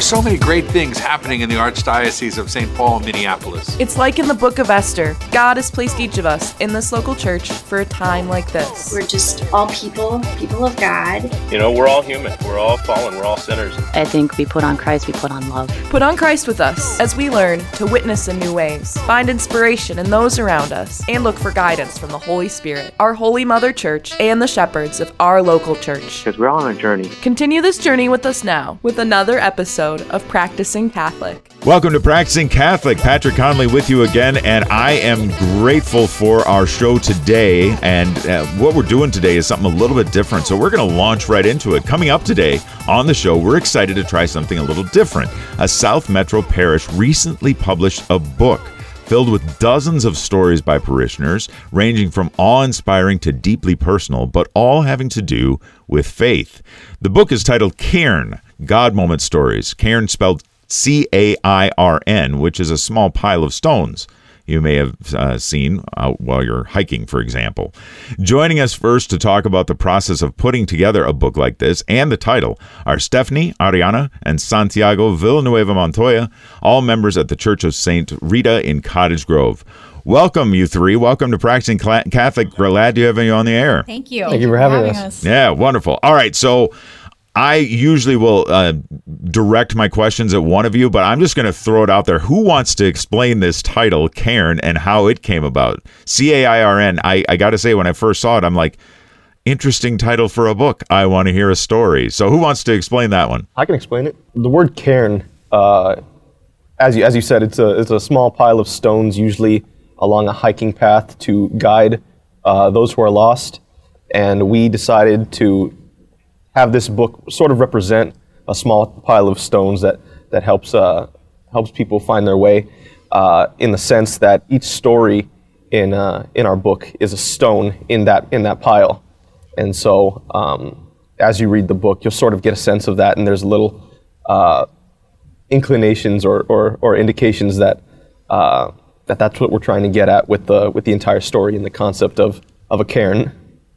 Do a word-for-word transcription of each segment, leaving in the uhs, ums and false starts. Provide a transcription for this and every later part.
are so many great things happening in the Archdiocese of Saint Paul and Minneapolis. It's like in the book of Esther. God has placed each of us in this local church for a time like this. We're just all people, people of God. You know, we're all human. We're all fallen. We're all sinners. I think we put on Christ, we put on love. Put on Christ with us as we learn to witness in new ways, find inspiration in those around us, and look for guidance from the Holy Spirit, our Holy Mother Church, and the shepherds of our local church. Because we're all on a journey. Continue this journey with us now with another episode of Practicing Catholic. Welcome to Practicing Catholic. Patrick Conley with you again, and I am grateful for our show today. And uh, what we're doing today is something a little bit different, so we're going to launch right into it. Coming up today on the show, we're excited to try something a little different. A South Metro parish recently published a book filled with dozens of stories by parishioners, ranging from awe-inspiring to deeply personal, but all having to do with faith. The book is titled Cairn, God Moment Stories. Cairn spelled C A I R N, which is a small pile of stones you may have uh, seen out while you're hiking, for example. Joining us first to talk about the process of putting together a book like this and the title are Stephanie, Ariana, and Santiago Villanueva Montoya, all members at the Church of Saint Rita in Cottage Grove. Welcome, you three. Welcome to Practicing Catholic. Glad to have you on the air. Thank you. Thank you for having, having us. us. Yeah, wonderful. All right, so I usually will uh, direct my questions at one of you, but I'm just going to throw it out there. Who wants to explain this title, Cairn, and how it came about? C A I R N. I, I got to say, when I first saw it, I'm like, interesting title for a book. I want to hear a story. So who wants to explain that one? I can explain it. The word cairn, uh, as you as you said, it's a it's a small pile of stones, usually along a hiking path to guide uh, those who are lost. And we decided to have this book sort of represent a small pile of stones that that helps uh, helps people find their way, uh, in the sense that each story in uh, in our book is a stone in that in that pile, and so um, as you read the book, you'll sort of get a sense of that, and there's little uh, inclinations or, or or indications that uh, that that's what we're trying to get at with the with the entire story and the concept of of a cairn.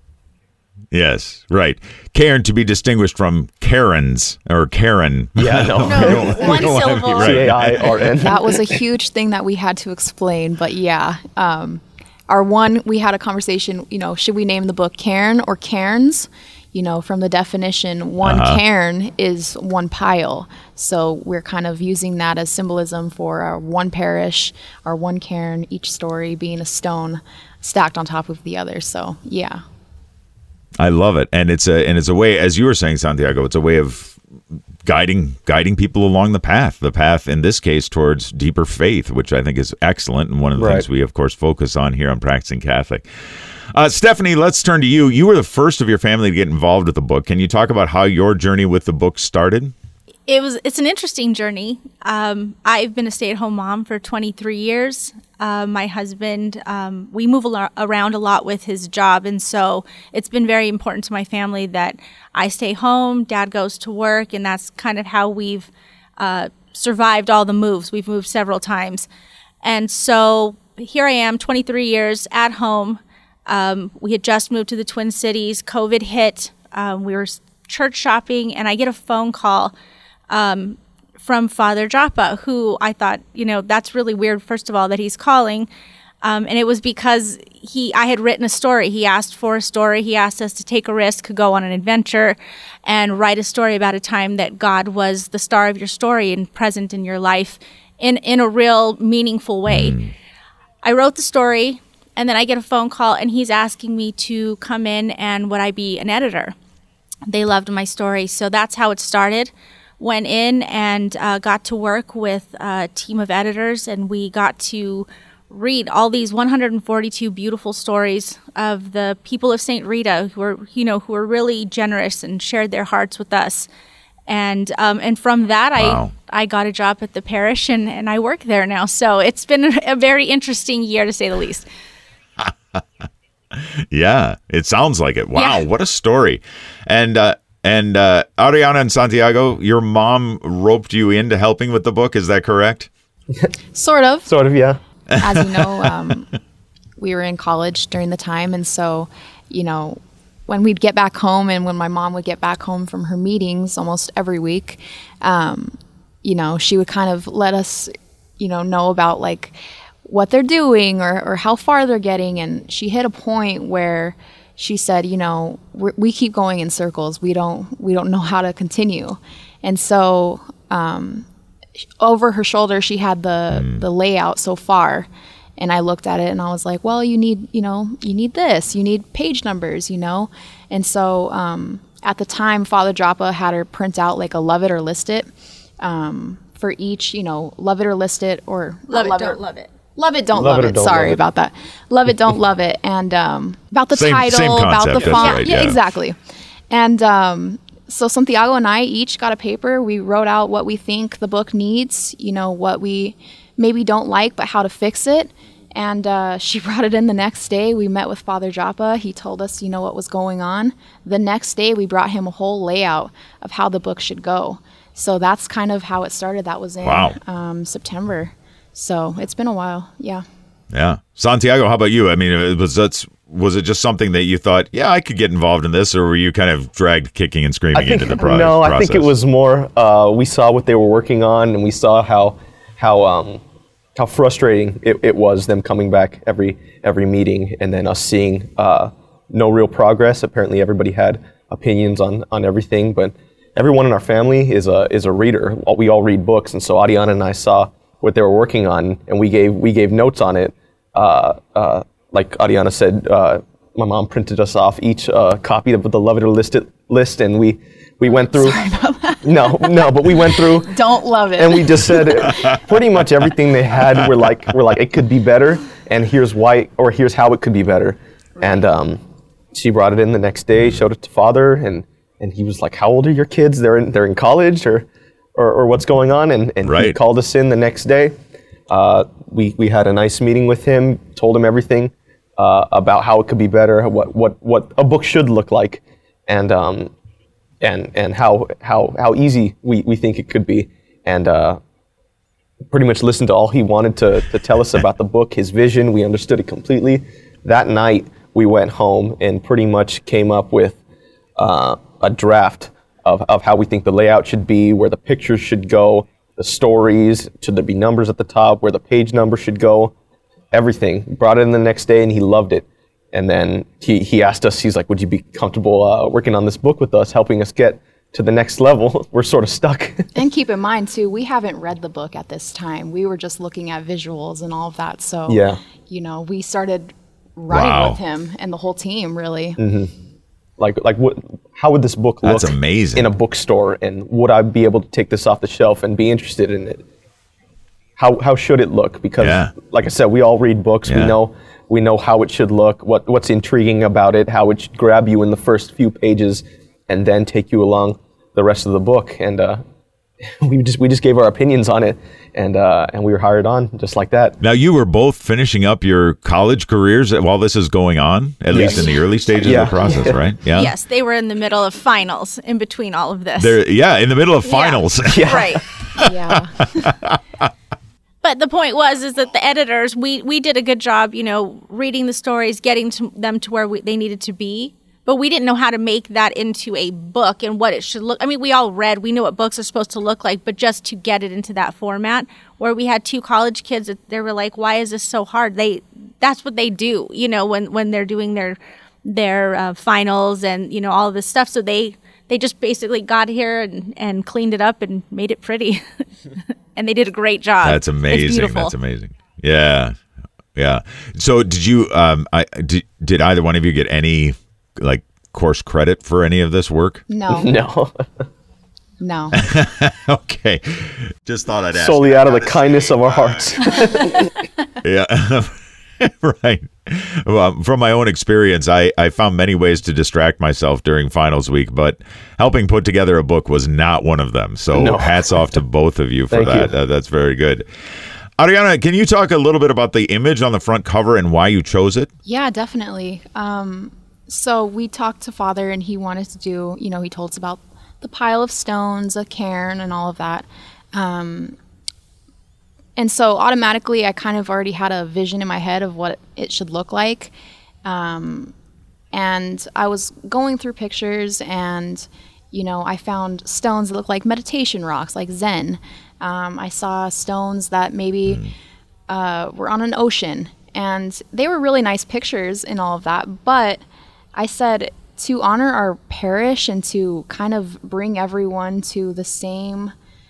Yes, right. Cairn to be distinguished from Karens or Karen. Yeah, no. no one syllable. C A I R N. That was a huge thing that we had to explain, but yeah. Um, our one, we had a conversation, you know, should we name the book Cairn or Cairns? You know, from the definition, one uh-huh. cairn is one pile. So we're kind of using that as symbolism for our one parish, our one cairn, each story being a stone stacked on top of the other. So, yeah. I love it, and it's a and it's a way, as you were saying, Santiago, it's a way of guiding guiding people along the path. The path, in this case, towards deeper faith, which I think is excellent, and one of the right. things we, of course, focus on here on Practicing Catholic. Uh, Stephanie, let's turn to you. You were the first of your family to get involved with the book. Can you talk about how your journey with the book started? It was. It's an interesting journey. Um, I've been a stay-at-home mom for twenty-three years. Uh, my husband, um, we move al- around a lot with his job, and so it's been very important to my family that I stay home, Dad goes to work, and that's kind of how we've uh, survived all the moves. We've moved several times. And so here I am, twenty-three years at home. Um, we had just moved to the Twin Cities. COVID hit. Um, we were church shopping, and I get a phone call Um, from Father Joppa, who I thought, you know, that's really weird, first of all, that he's calling. Um, and it was because he, I had written a story. He asked for a story. He asked us to take a risk, go on an adventure, and write a story about a time that God was the star of your story and present in your life in, in a real meaningful way. Mm. I wrote the story, and then I get a phone call, and he's asking me to come in and would I be an editor. They loved my story, so that's how it started. Went in and uh, got to work with a team of editors, and we got to read all these one hundred forty-two beautiful stories of the people of Saint Rita who were, you know, who were really generous and shared their hearts with us. And um, and from that, wow. I I got a job at the parish, and, and I work there now. So it's been a, a very interesting year, to say the least. Yeah, it sounds like it. Wow, yeah. What a story. And uh, and uh, Ariana and Santiago, your mom roped you into helping with the book. Is that correct? Sort of. Sort of, yeah. As you know, um, we were in college during the time. And so, you know, when we'd get back home and when my mom would get back home from her meetings almost every week, um, you know, she would kind of let us, you know, know about like what they're doing or, or how far they're getting. And she hit a point where she said, you know, we're, we keep going in circles. We don't, we don't know how to continue. And so, um, over her shoulder, she had the, mm. the layout so far. And I looked at it and I was like, well, you need, you know, you need this, you need page numbers, you know? And so, um, at the time, Father Joppa had her print out like a love it or list it, um, for each, you know, love it or list it or love it, love don't it. love it. Love it, don't love, love it. it. Don't Sorry love about that. Love it, don't love it. And um, about the Same- title, same about concept, the that's font. right, yeah, yeah. exactly. And um, so Santiago and I each got a paper. We wrote out what we think the book needs, you know, what we maybe don't like, but how to fix it. And uh, she brought it in the next day. We met with Father Joppa. He told us, you know, what was going on. The next day, we brought him a whole layout of how the book should go. So that's kind of how it started. That was in Wow. um, September. So it's been a while. Yeah. Yeah. Santiago, how about you? I mean, it was that's was it just something that you thought, yeah, I could get involved in this, or were you kind of dragged kicking and screaming I think, into the pro- no, process? I think it was more. Uh, we saw what they were working on, and we saw how how um, how frustrating it, it was them coming back every every meeting, and then us seeing uh, no real progress. Apparently, everybody had opinions on on everything, but everyone in our family is a is a reader. We all read books, and so Ariana and I saw what they were working on, and we gave we gave notes on it. Uh, uh, like Ariana said, uh, my mom printed us off each uh, copy of the Love It or List It list, and we we went through. Sorry about that. No, no, but we went through. Don't love it. And we just said pretty much everything they had. We're like we're like it could be better, and here's why, or here's how it could be better. Right. And um, she brought it in the next day, showed it to Father, and and he was like, "How old are your kids? They're in they're in college, or or, or what's going on?" And and right. he called us in the next day. Uh, we we had a nice meeting with him, told him everything uh, about how it could be better, what what what a book should look like, and um and and how how how easy we, we think it could be, and uh, pretty much listened to all he wanted to to tell us about the book, his vision. We understood it completely. That night we went home and pretty much came up with uh, a draft of of how we think the layout should be, where the pictures should go, the stories, should there be numbers at the top, where the page number should go, everything. Brought it in the next day and he loved it. And then he, he asked us, he's like, would you be comfortable uh, working on this book with us, helping us get to the next level? We're sort of stuck. And keep in mind, too, we haven't read the book at this time. We were just looking at visuals and all of that. So, yeah. you know, we started running Wow. with him and the whole team, really. Mm-hmm. Like, like what? How would this book look That's amazing. in a bookstore? And would I be able to take this off the shelf and be interested in it? How how should it look? Because, Yeah. like I said, we all read books. Yeah. We know we know how it should look, what what's intriguing about it, how it should grab you in the first few pages, and then take you along the rest of the book. And uh, we just we just gave our opinions on it, and uh, and we were hired on just like that. Now, you were both finishing up your college careers while this is going on, at Yes. least in the early stages Yeah. of the process, right? Yeah. Yes, they were in the middle of finals in between all of this. They're, yeah, in the middle of finals. Yeah. Right. Yeah. But the point was is that the editors, we, we did a good job, you know, reading the stories, getting to them to where we, they needed to be. But we didn't know how to make that into a book and what it should look. I mean, we all read, we knew what books are supposed to look like, but just to get it into that format, where we had two college kids, that they were like, "Why is this so hard?" They, that's what they do, you know, when when they're doing their their uh, finals and you know all of this stuff. So they they just basically got here and, and cleaned it up and made it pretty, and they did a great job. That's It's amazing. beautiful. That's amazing. Yeah. Yeah. So did you, um, I, did, did either one of you get any like course credit for any of this work? No. No, No. Okay. Just thought I'd ask. solely out of the kindness of our hearts. Yeah. Right. Well, from my own experience, I, I found many ways to distract myself during finals week, but helping put together a book was not one of them. So No. hats off to both of you for Thank that. you. Uh, that's very good. Ariana, can you talk a little bit about the image on the front cover and why you chose it? Yeah, definitely. Um, so we talked to Father, and he wanted to do, you know, he told us about the pile of stones, a cairn, and all of that. Um, and so automatically, I kind of already had a vision in my head of what it should look like. Um, and I was going through pictures, and You know, I found stones that look like meditation rocks, like Zen. Um, I saw stones that maybe mm. uh, were on an ocean, and they were really nice pictures and all of that. But I said, to honor our parish and to kind of bring everyone to the same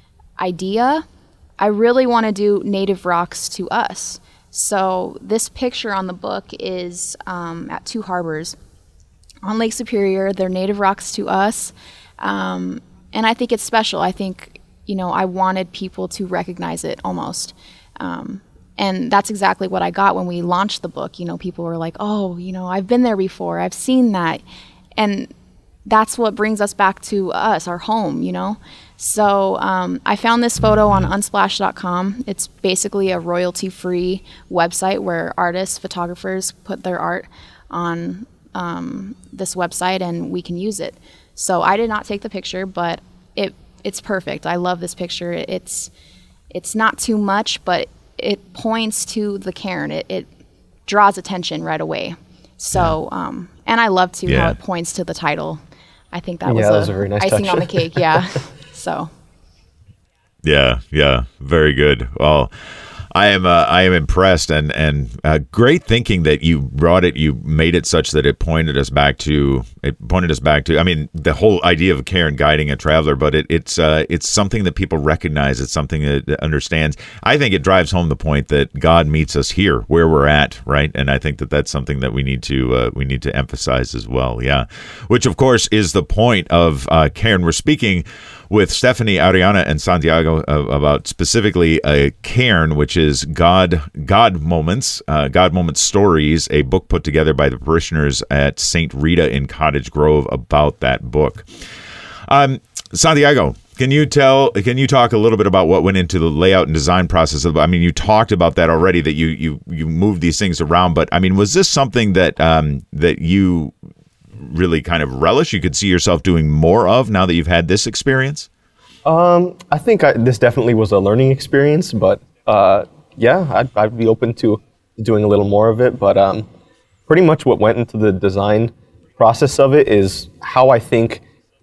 idea, I really want to do native rocks to us. So this picture on the book is um, at Two Harbors on Lake Superior. They're native rocks to us. Um, and I think it's special. I think, you know, I wanted people to recognize it almost. Um, and that's exactly what I got when we launched the book. You know, people were like, oh, you know, I've been there before. I've seen that. And that's what brings us back to us, our home, you know. So um, I found this photo on unsplash dot com. It's basically a royalty-free website where artists, photographers put their art on um, this website and we can use it. So I did not take the picture, but it it's perfect. I love this picture. It's it's not too much, but it points to the cairn. It, it draws attention right away. So, um, and I love too Yeah. how it points to the title. I think that Yeah, was, that a, was a very nice icing touch. on the cake. Yeah. So. Yeah, yeah, very good. Well, I am uh, I am impressed, and and uh, great thinking that you brought it. You made it such that it pointed us back to it pointed us back to. I mean, the whole idea of cairn guiding a traveler, but it, it's uh, it's something that people recognize. It's something that, that understands. I think it drives home the point that God meets us here, where we're at, right? And I think that that's something that we need to uh, we need to emphasize as well. Yeah, which of course is the point of uh, cairn. We're speaking with Stephanie, Ariana, and Santiago uh, about specifically a cairn, which is God God Moments, uh, God Moments Stories, a book put together by the parishioners at Saint Rita in Cottage Grove about that book. Um, Santiago, can you tell? Can you talk a little bit about what went into the layout and design process of? I mean, you talked about that already. That you you you moved these things around, but I mean, was this something that um, that you really kind of relish? You could see yourself doing more of now that you've had this experience? Um, I think I, this definitely was a learning experience, but uh, yeah, I'd, I'd be open to doing a little more of it. But um, pretty much what went into the design process of it is how I think,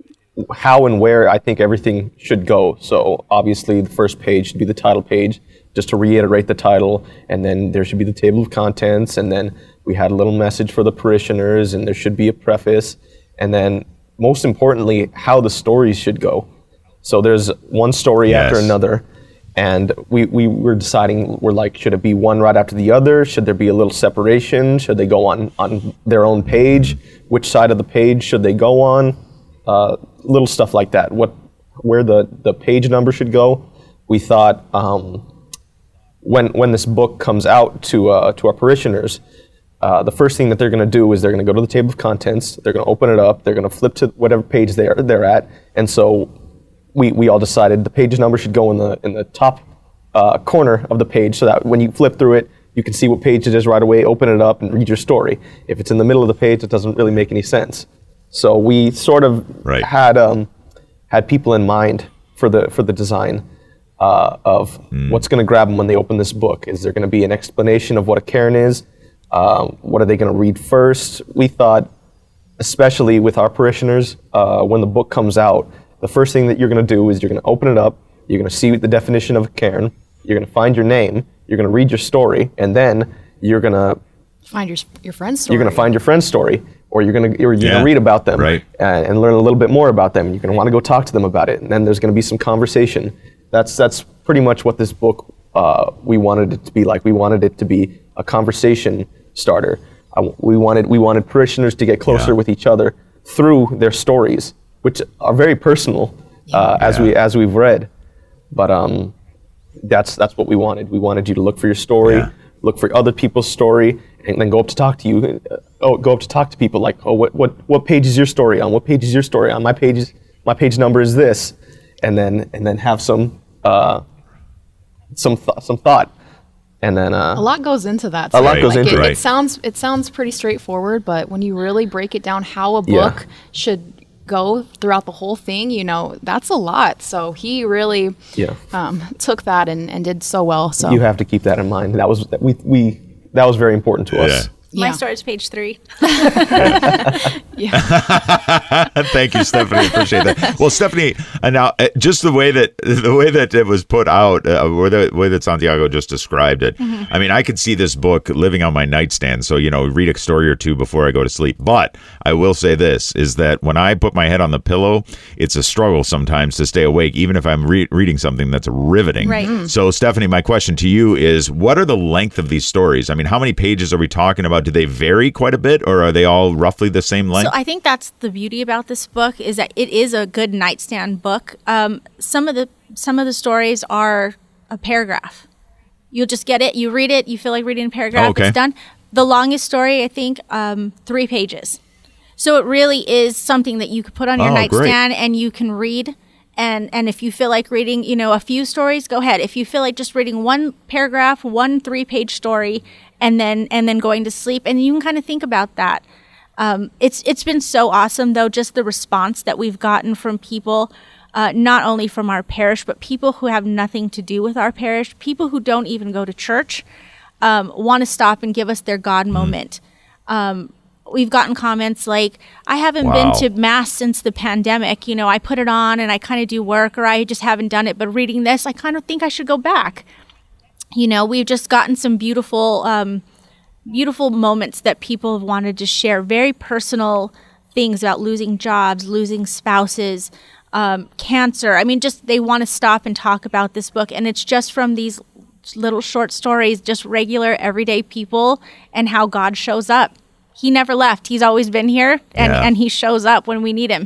how and where I think everything should go. So obviously the first page should be the title page, just to reiterate the title, and then there should be the table of contents, and then we had a little message for the parishioners, and there should be a preface, and then most importantly, how the stories should go. So there's one story Yes. after another, and we, we were deciding, we're like, should it be one right after the other? Should there be a little separation? Should they go on, on their own page? Which side of the page should they go on? Uh, little stuff like that. What, where the, the page number should go. We thought um, when when this book comes out to uh, to our parishioners, uh, the first thing that they're going to do is they're going to go to the table of contents. They're going to open it up. They're going to flip to whatever page they're they're at, and so we we all decided the page number should go in the in the top uh, corner of the page, so that when you flip through it, you can see what page it is right away. Open it up and read your story. If it's in the middle of the page, it doesn't really make any sense. So we sort of Right. had um, had people in mind for the for the design uh, of Mm. what's going to grab them when they open this book. Is there going to be an explanation of what a cairn is? Um, what are they going to read first? We thought, especially with our parishioners, uh, when the book comes out, the first thing that you're going to do is you're going to open it up. You're going to see the definition of a cairn. You're going to find your name. You're going to read your story, and then you're going to Find your your friend's story. you're going to find your friend's story, or you're going to you're, you're Yeah, going to read about them right. and, and learn a little bit more about them. You're going to want to go talk to them about it, and then there's going to be some conversation. That's that's pretty much what this book uh, we wanted it to be like. We wanted it to be a conversation starter. Uh, we wanted we wanted parishioners to get closer Yeah. with each other through their stories, which are very personal, uh, as Yeah. we as we've read. But um, that's that's what we wanted. We wanted you to look for your story, Yeah. look for other people's story, and then go up to talk to you. Uh, oh, go up to talk to people like, oh, what what what page is your story on? What page is your story on? My page is, my page number is this, and then and then have some uh, some th- some thought, and then uh, A lot goes into that. A lot too. goes Like, into it. it. It sounds it sounds pretty straightforward, but when you really break it down, how a Yeah. book should go throughout the whole thing, you know, that's a lot. So he really yeah. um, took that and, and did so well. So You have to keep that in mind. That was we we that was very important to us. Yeah. My Yeah. story is page three. Thank you, Stephanie. Appreciate that. Well, Stephanie, uh, now uh, just the way that the way that it was put out, uh, or the way that Santiago just described it. Mm-hmm. I mean, I could see this book living on my nightstand. So you know, read a story or two before I go to sleep. But I will say this: is that when I put my head on the pillow, it's a struggle sometimes to stay awake, even if I'm re- reading something that's riveting. Right. Mm. So, Stephanie, my question to you is: what are the length of these stories? I mean, how many pages are we talking about? Do they vary quite a bit, or are they all roughly the same length? So I think that's the beauty about this book is that it is a good nightstand book. Um, some of the some of the stories are a paragraph. You'll just get it, you read it, you feel like reading a paragraph, Oh, okay. it's done. The longest story, I think, um, three pages. So it really is something that you could put on your Oh, great. nightstand and you can read. And and if you feel like reading, you know, a few stories, go ahead. If you feel like just reading one paragraph, one three-page story, and then and then going to sleep, and you can kind of think about that. Um, it's it's been so awesome, though, just the response that we've gotten from people, uh, not only from our parish, but people who have nothing to do with our parish, people who don't even go to church, um, want to stop and give us their God moment. Um, we've gotten comments like, I haven't Wow. been to Mass since the pandemic. You know, I put it on and I kind of do work, or I just haven't done it. But reading this, I kind of think I should go back. You know, we've just gotten some beautiful, um, beautiful moments that people have wanted to share, very personal things about losing jobs, losing spouses, um, cancer. I mean, just they want to stop and talk about this book. And it's just from these little short stories, just regular, everyday people and how God shows up. He never left. He's always been here, and, Yeah. and he shows up when we need him.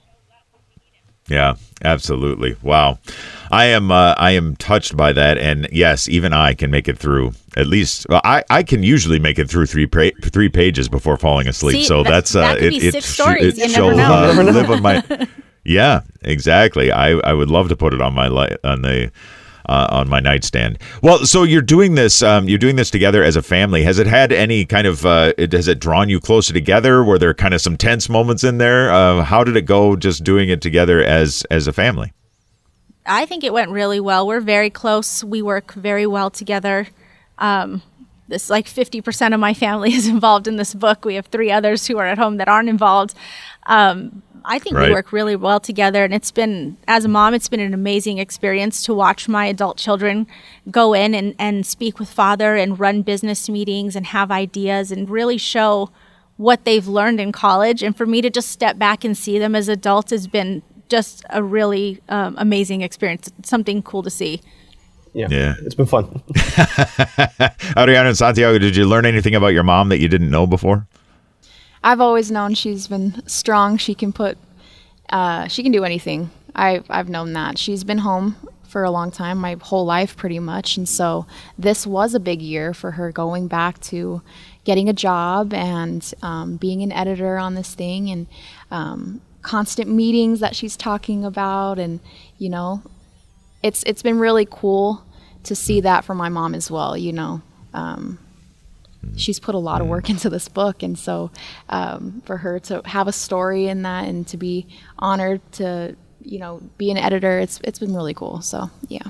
Yeah, absolutely. Wow. I am uh, I am touched by that, and yes, even I can make it through at least. Well, I, I can usually make it through three pra- three pages before falling asleep. See, so that- that's uh, that could it. be it six sh- stories. It You shall, never know. uh, You never live on my. Yeah, exactly. I, I would love to put it on my li- on the. Uh, on my nightstand. Well, so you're doing this. Um, you're doing this together as a family. Has it had any kind of? Uh, it, has it drawn you closer together? Were there kind of some tense moments in there? Uh, how did it go? Just doing it together as as a family. I think it went really well. We're very close. We work very well together. Um, this like fifty percent of my family is involved in this book. We have three others who are at home that aren't involved. Um, I think Right. we work really well together, and it's been, as a mom, it's been an amazing experience to watch my adult children go in and, and speak with Father and run business meetings and have ideas and really show what they've learned in college. And for me to just step back and see them as adults has been just a really um, amazing experience. It's something cool to see. Yeah, Yeah. it's been fun. Adriana and Santiago, did you learn anything about your mom that you didn't know before? I've always known she's been strong. She can put, uh, she can do anything. I, I've known that. She's been home for a long time, my whole life pretty much. And so this was a big year for her, going back to getting a job and um, being an editor on this thing, and um, constant meetings that she's talking about. And, you know, it's it's been really cool to see that from my mom as well, you know. Um, she's put a lot of work into this book, and so um, for her to have a story in that and to be honored to, you know, be an editor, it's it's been really cool. So yeah.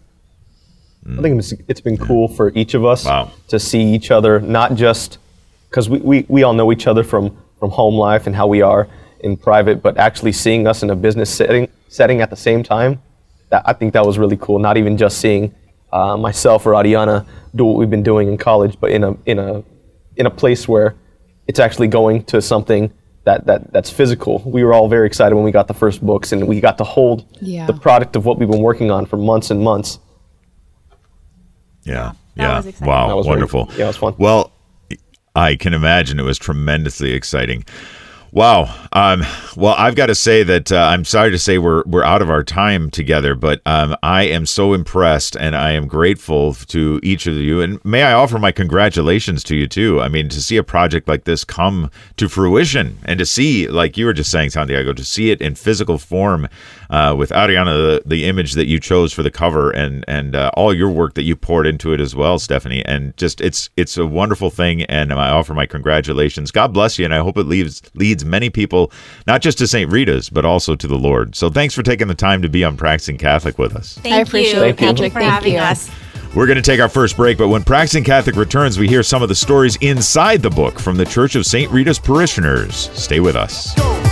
I think it's, it's been cool for each of us Wow. to see each other, not just because we, we, we all know each other from, from home life and how we are in private, but actually seeing us in a business setting setting at the same time. That, I think that was really cool. Not even just seeing uh, myself or Ariana do what we've been doing in college, but in a in a in a place where it's actually going to something that, that that's physical. We were all very excited when we got the first books, and we got to hold Yeah. the product of what we've been working on for months and months. Yeah. That yeah. was exciting. Wow. That was very- Wonderful. yeah, it was fun. Well, I can imagine it was tremendously exciting. Wow. Um, well, I've got to say that uh, I'm sorry to say we're we're out of our time together, but um, I am so impressed, and I am grateful to each of you. And may I offer my congratulations to you too. I mean, to see a project like this come to fruition, and to see, like you were just saying, Santiago, to see it in physical form uh, with Ariana, the, the image that you chose for the cover, and and uh, all your work that you poured into it as well, Stephanie. And just it's it's a wonderful thing, and I offer my congratulations. God bless you, and I hope it leaves leads many people, not just to Saint Rita's, but also to the Lord. So thanks for taking the time to be on Practicing Catholic with us. Thank I appreciate you. it, Thank you. Thank you Patrick. for Thank having you. us. We're going to take our first break, but when Practicing Catholic returns, we hear some of the stories inside the book from the Church of Saint Rita's parishioners. Stay with us.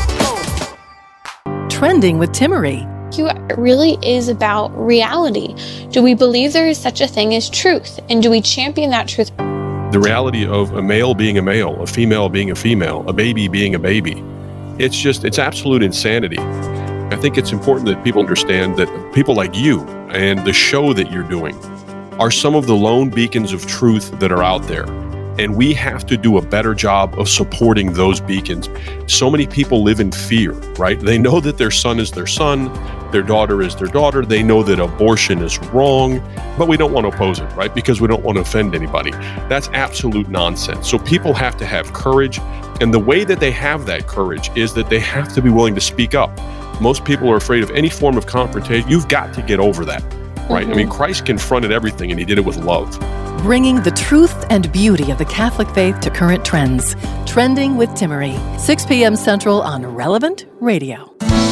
Trending with Timmerie. It really is about reality. Do we believe there is such a thing as truth? And do we champion that truth? The reality of a male being a male, a female being a female, a baby being a baby. It's just, it's absolute insanity. I think it's important that people understand that people like you and the show that you're doing are some of the lone beacons of truth that are out there. And we have to do a better job of supporting those beacons. So many people live in fear, right? They know that their son is their son, their daughter is their daughter. They know that abortion is wrong, but we don't want to oppose it, right? Because we don't want to offend anybody. That's absolute nonsense. So people have to have courage. And the way that they have that courage is that they have to be willing to speak up. Most people are afraid of any form of confrontation. You've got to get over that, right? Mm-hmm. I mean, Christ confronted everything and he did it with love. Bringing the truth and beauty of the Catholic faith to current trends. Trending with Timmerie, six p.m. Central on Relevant Radio.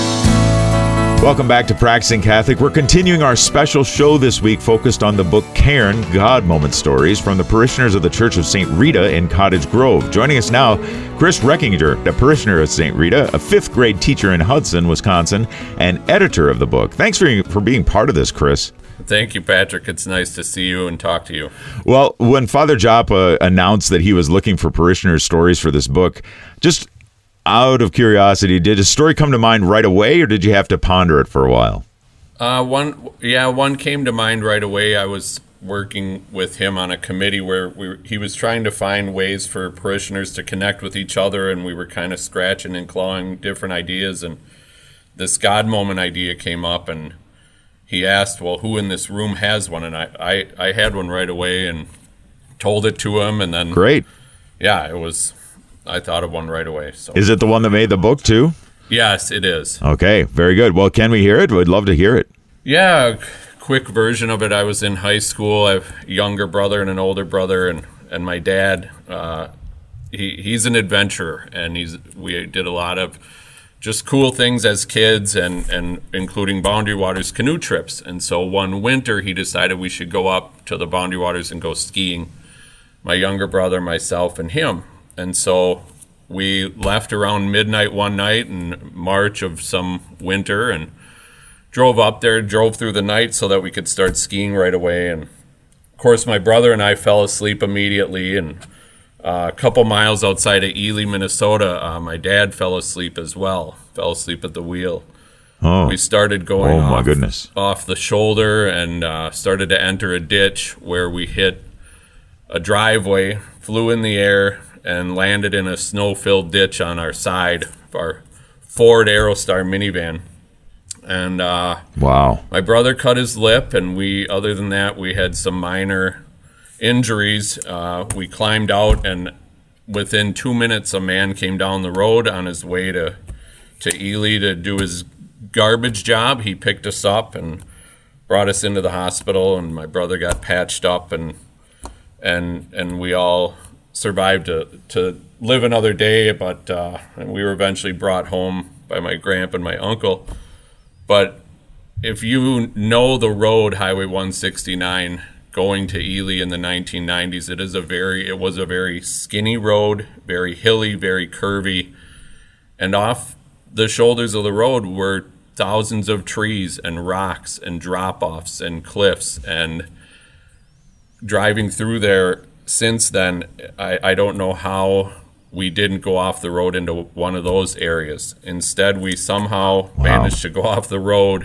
Welcome back to Practicing Catholic. We're continuing our special show this week focused on the book Cairn, God Moment Stories from the parishioners of the Church of Saint Rita in Cottage Grove. Joining us now, Chris Reckinger, a parishioner of Saint Rita, a fifth grade teacher in Hudson, Wisconsin, and editor of the book. Thanks for, for being part of this, Chris. Thank you, Patrick. It's nice to see you and talk to you. Well, when Father Joppa announced that he was looking for parishioners' stories for this book, just out of curiosity, did a story come to mind right away, or did you have to ponder it for a while? Uh, one, yeah, one came to mind right away. I was working with him on a committee where we, he was trying to find ways for parishioners to connect with each other, and we were kind of scratching and clawing different ideas, and this God moment idea came up, and he asked, well, who in this room has one? And I, I, I had one right away and told it to him. And then, great. Yeah, it was, I thought of one right away. So. Is it the one that made the book too? Yes, it is. Okay, very good. Well, can we hear it? We'd love to hear it. Yeah, quick version of it. I was in high school. I have a younger brother and an older brother. And, and my dad, uh, he he's an adventurer. And he's we did a lot of just cool things as kids, and, and including Boundary Waters canoe trips. And so one winter, he decided we should go up to the Boundary Waters and go skiing, my younger brother, myself, and him. And so we left around midnight one night in March of some winter and drove up there, drove through the night so that we could start skiing right away. And, of course, my brother and I fell asleep immediately, and Uh, a couple miles outside of Ely, Minnesota, uh, my dad fell asleep as well, fell asleep at the wheel. Oh. We started going oh, my off, goodness. off the shoulder and uh, started to enter a ditch where we hit a driveway, flew in the air, and landed in a snow-filled ditch on our side of our Ford Aerostar minivan. And uh, wow, my brother cut his lip, and we, other than that, we had some minor injuries. Uh, we climbed out, and within two minutes, a man came down the road on his way to to Ely to do his garbage job. He picked us up and brought us into the hospital, and my brother got patched up, and and and we all survived to to live another day. But uh, and we were eventually brought home by my grandpa and my uncle. But if you know the road, Highway one sixty-nine, going to Ely in the nineteen nineties, it is a very, it was a very skinny road, very hilly, very curvy, and off the shoulders of the road were thousands of trees and rocks and drop-offs and cliffs. And driving through there since then, I, I don't know how we didn't go off the road into one of those areas. Instead, we somehow wow. managed to go off the road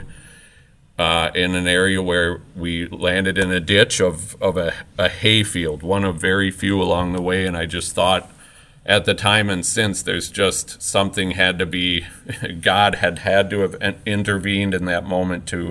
Uh, in an area where we landed in a ditch of, of a, a hay field, one of very few along the way. And I just thought at the time and since, there's just something had to be, God had had to have intervened in that moment to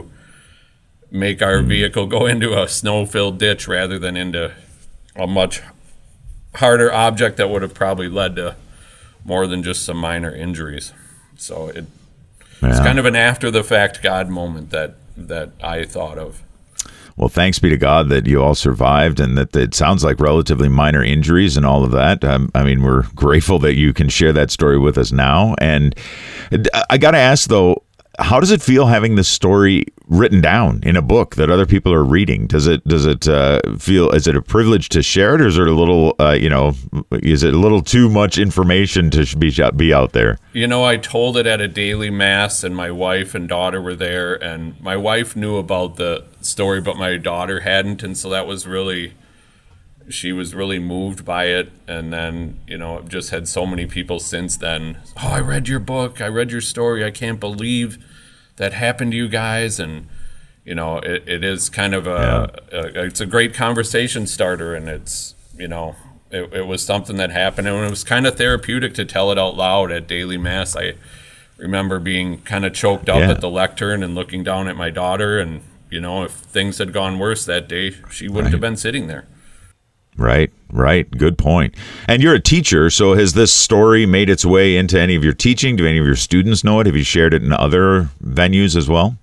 make our vehicle go into a snow-filled ditch rather than into a much harder object that would have probably led to more than just some minor injuries. So it, yeah. it's kind of an after-the-fact God moment that that I thought of. Well, thanks be to God that you all survived, and that it sounds like relatively minor injuries and all of that. Um, I mean, we're grateful that you can share that story with us now. And I got to ask, though, how does it feel having this story written down in a book that other people are reading? Does it does it uh, feel, is it a privilege to share it, or is it a little, uh, you know, is it a little too much information to be be out there? You know, I told it at a daily mass, and my wife and daughter were there, and my wife knew about the story, but my daughter hadn't, and so that was really, she was really moved by it. And then, you know, I've just had so many people since then. Oh, I read your book. I read your story. I can't believe that happened to you guys. And, you know, it, it is kind of a, yeah. a, it's a great conversation starter. And it's, you know, it, it was something that happened. And it was kind of therapeutic to tell it out loud at daily mass. I remember being kind of choked up yeah. at the lectern and looking down at my daughter. And, you know, if things had gone worse that day, she wouldn't right. have been sitting there. Right, right. Good point. And you're a teacher, so has this story made its way into any of your teaching? Do any of your students know it? Have you shared it in other venues as well?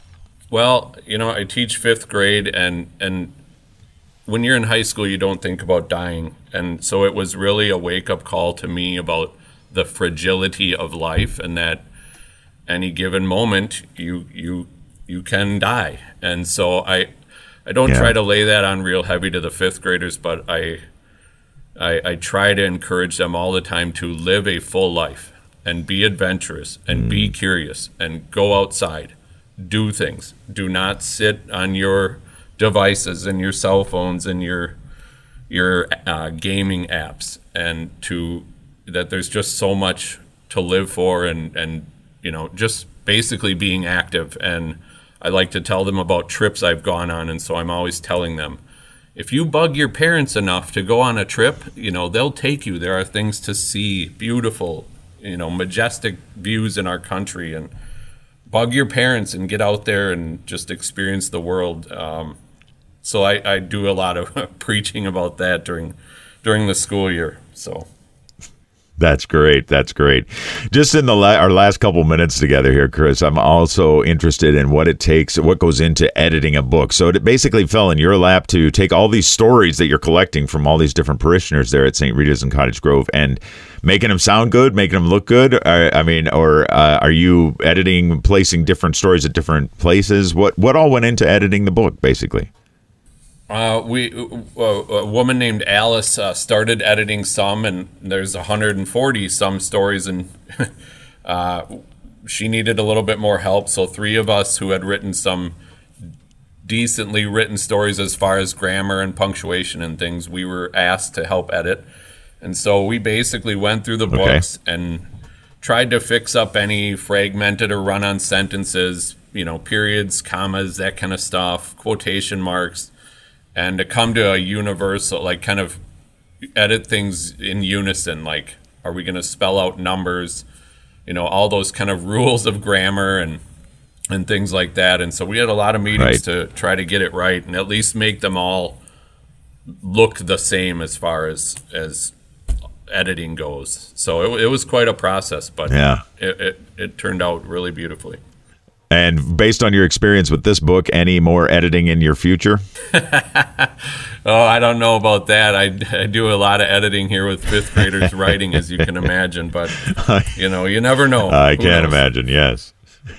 Well, you know, I teach fifth grade, and and when you're in high school, you don't think about dying. And so it was really a wake-up call to me about the fragility of life, and that any given moment, you you you can die. And so I... I don't yeah. try to lay that on real heavy to the fifth graders, but I, I I try to encourage them all the time to live a full life and be adventurous and mm. be curious and go outside, do things. Do not sit on your devices and your cell phones and your your uh, gaming apps, and to that there's just so much to live for, and and you know, just basically being active. And I like to tell them about trips I've gone on, and so I'm always telling them, if you bug your parents enough to go on a trip, you know, they'll take you. There are things to see, beautiful, you know, majestic views in our country, and bug your parents and get out there and just experience the world. Um, so I, I do a lot of preaching about that during during the school year. So. That's great. That's great. Just in the la- our last couple minutes together here, Chris, I'm also interested in what it takes, what goes into editing a book. So it basically fell in your lap to take all these stories that you're collecting from all these different parishioners there at Saint Rita's in Cottage Grove and making them sound good, making them look good. I, I mean, or uh, are you editing, placing different stories at different places? What what all went into editing the book, basically? Uh, we uh, a woman named Alice uh, started editing some, and there's one hundred forty some stories, and uh, she needed a little bit more help. So three of us who had written some decently written stories as far as grammar and punctuation and things, we were asked to help edit. And so we basically went through the books okay. and tried to fix up any fragmented or run-on sentences, you know, periods, commas, that kind of stuff, quotation marks, and to come to a universal, like kind of edit things in unison, like, are we going to spell out numbers, you know, all those kind of rules of grammar and and things like that. And so we had a lot of meetings right. to try to get it right and at least make them all look the same as far as as editing goes. So it, it was quite a process, but yeah. it, it, it turned out really beautifully. And based on your experience with this book, any more editing in your future? Oh, I don't know about that. I, I do a lot of editing here with fifth graders writing, as you can imagine. But, you know, you never know. I Who can't knows? imagine, yes.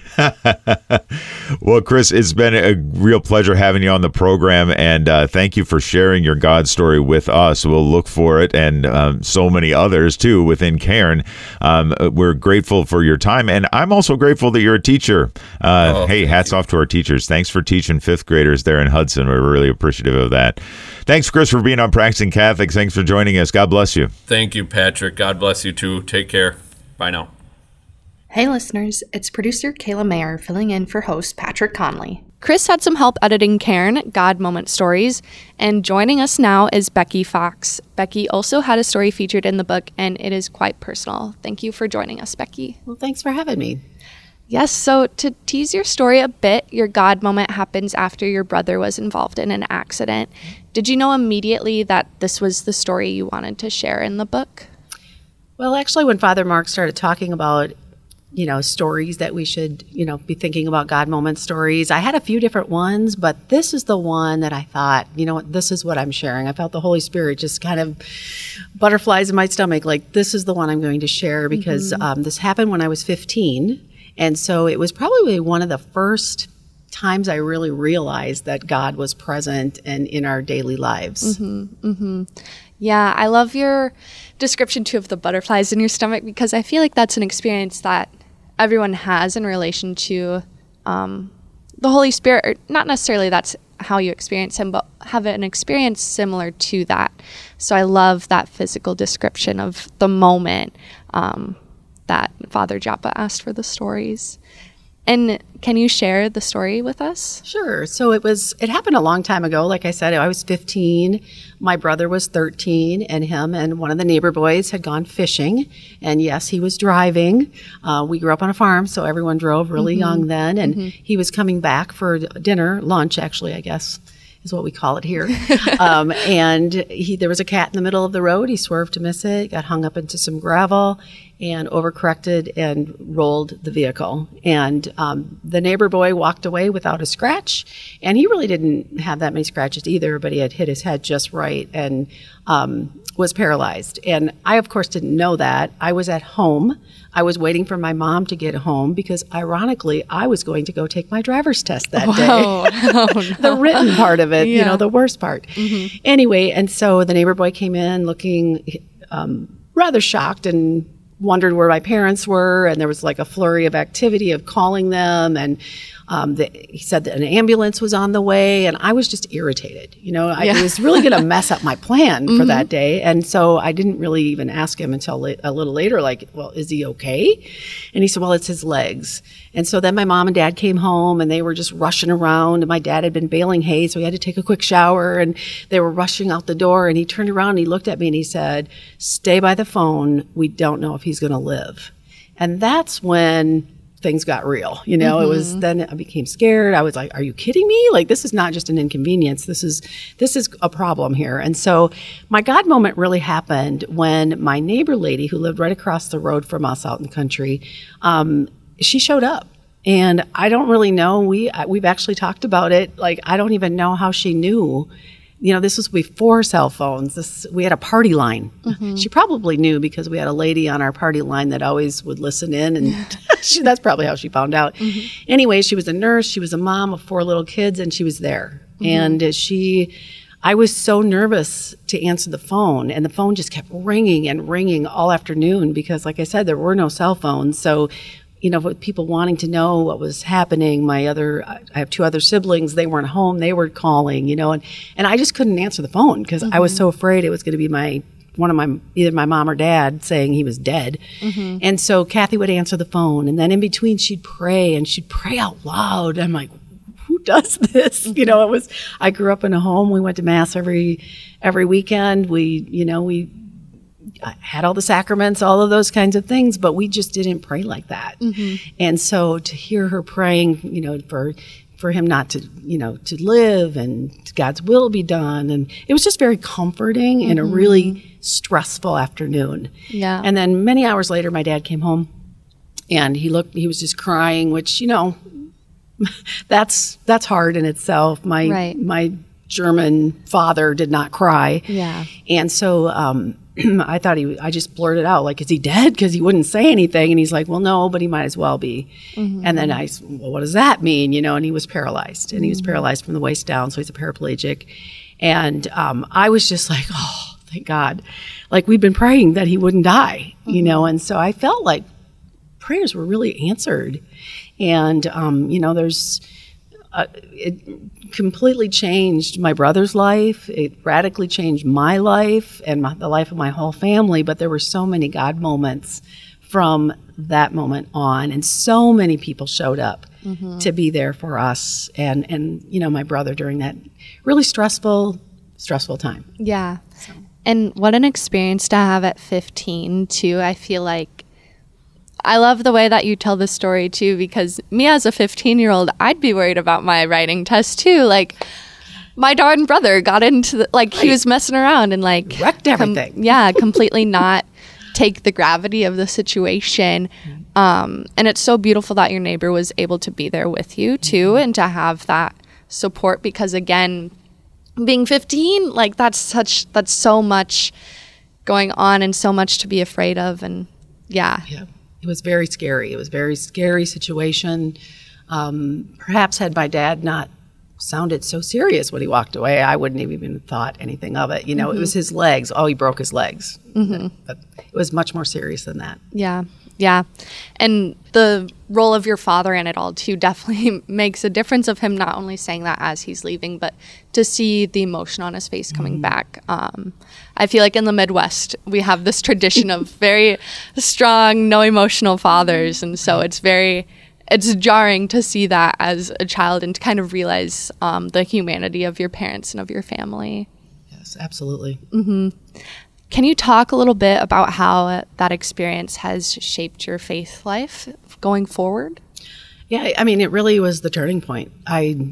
Well, Chris, it's been a real pleasure having you on the program, and uh, thank you for sharing your God story with us. We'll look for it, and um, so many others too within Cairn. Um, we're grateful for your time, and I'm also grateful that you're a teacher. Uh, oh, hey, hats you. off to our teachers. Thanks for teaching fifth graders there in Hudson. We're really appreciative of that. Thanks, Chris, for being on Practicing Catholics. Thanks for joining us. God bless you. Thank you, Patrick. God bless you too. Take care. Bye now. Hey listeners, it's producer Kayla Mayer filling in for host Patrick Conley. Chris had some help editing Cairn, God Moment Stories, and joining us now is Becky Fox. Becky also had a story featured in the book, and it is quite personal. Thank you for joining us, Becky. Well, thanks for having me. Yes, so to tease your story a bit, your God moment happens after your brother was involved in an accident. Did you know immediately that this was the story you wanted to share in the book? Well, actually, when Father Mark started talking about you know, stories that we should, you know, be thinking about God moment stories. I had a few different ones, but this is the one that I thought, you know what, this is what I'm sharing. I felt the Holy Spirit just kind of butterflies in my stomach, like this is the one I'm going to share because mm-hmm. um, this happened when I was fifteen. And so it was probably one of the first times I really realized that God was present and in our daily lives. Mm-hmm, mm-hmm. Yeah, I love your description too of the butterflies in your stomach, because I feel like that's an experience that everyone has in relation to um, the Holy Spirit. Or not necessarily that's how you experience him, but have an experience similar to that. So I love that physical description of the moment um, that Father Japa asked for the stories. And can you share the story with us? Sure. So it was, it happened a long time ago. Like I said, I was fifteen. My brother was thirteen, and him and one of the neighbor boys had gone fishing. And yes, he was driving. Uh, we grew up on a farm, so everyone drove really mm-hmm. young then. And mm-hmm. he was coming back for dinner, lunch, actually, I guess is what we call it here. um, and he, there was a cat in the middle of the road. He swerved to miss it, got hung up into some gravel, and overcorrected and rolled the vehicle. And um, the neighbor boy walked away without a scratch. And he really didn't have that many scratches either, but he had hit his head just right and um, was paralyzed. And I, of course, didn't know that. I was at home. I was waiting for my mom to get home because, ironically, I was going to go take my driver's test that Whoa. day. Oh, no. The written part of it, Yeah. you know, the worst part. Mm-hmm. Anyway, and so the neighbor boy came in looking um, rather shocked and wondered where my parents were, and there was like a flurry of activity of calling them, and um, the, he said that an ambulance was on the way, and I was just irritated. You know, I, Yeah. it was really going to mess up my plan Mhm. for that day, and so I didn't really even ask him until la- a little later, like, well, is he okay? And he said, well, it's his legs. And so then my mom and dad came home, and they were just rushing around, and my dad had been baling hay, so he had to take a quick shower, and they were rushing out the door, and he turned around, and he looked at me, and he said, stay by the phone. We don't know if he's going to live. And that's when things got real. You know, Mhm. it was, then I became scared. I was like, are you kidding me? Like, this is not just an inconvenience. This is, this is a problem here. And so my God moment really happened when my neighbor lady who lived right across the road from us out in the country, um, she showed up. And I don't really know, we, we've actually talked about it. Like, I don't even know how she knew. You know, this was before cell phones. This, we had a party line. Mhm. She probably knew because we had a lady on our party line that always would listen in, and she, that's probably how she found out. Mhm. Anyway, she was a nurse. She was a mom of four little kids, and she was there. Mhm. And she, I was so nervous to answer the phone, and the phone just kept ringing and ringing all afternoon because, like I said, there were no cell phones. So, you know, with people wanting to know what was happening, my other, I have two other siblings, they weren't home, they were calling, you know, and, and I just couldn't answer the phone because I was Mhm. so afraid it was going to be my, one of my, either my mom or dad saying he was dead. Mhm. And so Kathy would answer the phone, and then in between she'd pray, and she'd pray out loud. I'm like, who does this? You know, it was, I grew up in a home, we went to mass every, every weekend. We, you know, we, I had all the sacraments, all of those kinds of things, but we just didn't pray like that. Mhm. And so to hear her praying, you know, for for him not to, you know, to live and God's will be done, and it was just very comforting in a Mhm. really stressful afternoon. Yeah. And then many hours later, my dad came home, and he looked, he was just crying, which, you know, that's that's hard in itself. My Right. my German father did not cry. Yeah. And so um, I thought he, I just blurted out, like, is he dead? Because he wouldn't say anything. And he's like, well, no, but he might as well be. Mhm. And then I s- well, what does that mean? You know, and he was paralyzed. And he was Mhm. paralyzed from the waist down, so he's a paraplegic. And um, I was just like, oh, thank God. Like, we'd been praying that he wouldn't die, you know. And so I felt like prayers were really answered. And, um, you know, there's... Uh, it completely changed my brother's life. It radically changed my life and my, the life of my whole family. But there were so many God moments from that moment on, and so many people showed up Mhm. to be there for us and and you know, my brother during that really stressful stressful time. Yeah. And what an experience to have at fifteen, too. I feel like I love the way that you tell the story, too, because me as a fifteen-year-old, I'd be worried about my writing test, too. Like, my darn brother got into the, like, he was messing around and, like... Wrecked everything. yeah, completely not take the gravity of the situation. Um, and it's so beautiful that your neighbor was able to be there with you, too, and to have that support because, again... being fifteen, like that's such that's so much going on and so much to be afraid of, and yeah, yeah. it was very scary. It was a very scary situation. Um, perhaps had my dad not sounded so serious when he walked away, I wouldn't have even thought anything of it. You know, Mm-hmm. it was his legs. Oh, he broke his legs. Mm-hmm. But it was much more serious than that. Yeah. Yeah. And the role of your father in it all, too, definitely makes a difference of him not only saying that as he's leaving, but to see the emotion on his face coming Mhm. back. Um, I feel like in the Midwest, we have this tradition of very strong, no emotional fathers. And so it's very, it's jarring to see that as a child and to kind of realize um, the humanity of your parents and of your family. Yes, absolutely. hmm Can you talk a little bit about how that experience has shaped your faith life going forward? Yeah, I mean, it really was the turning point. I,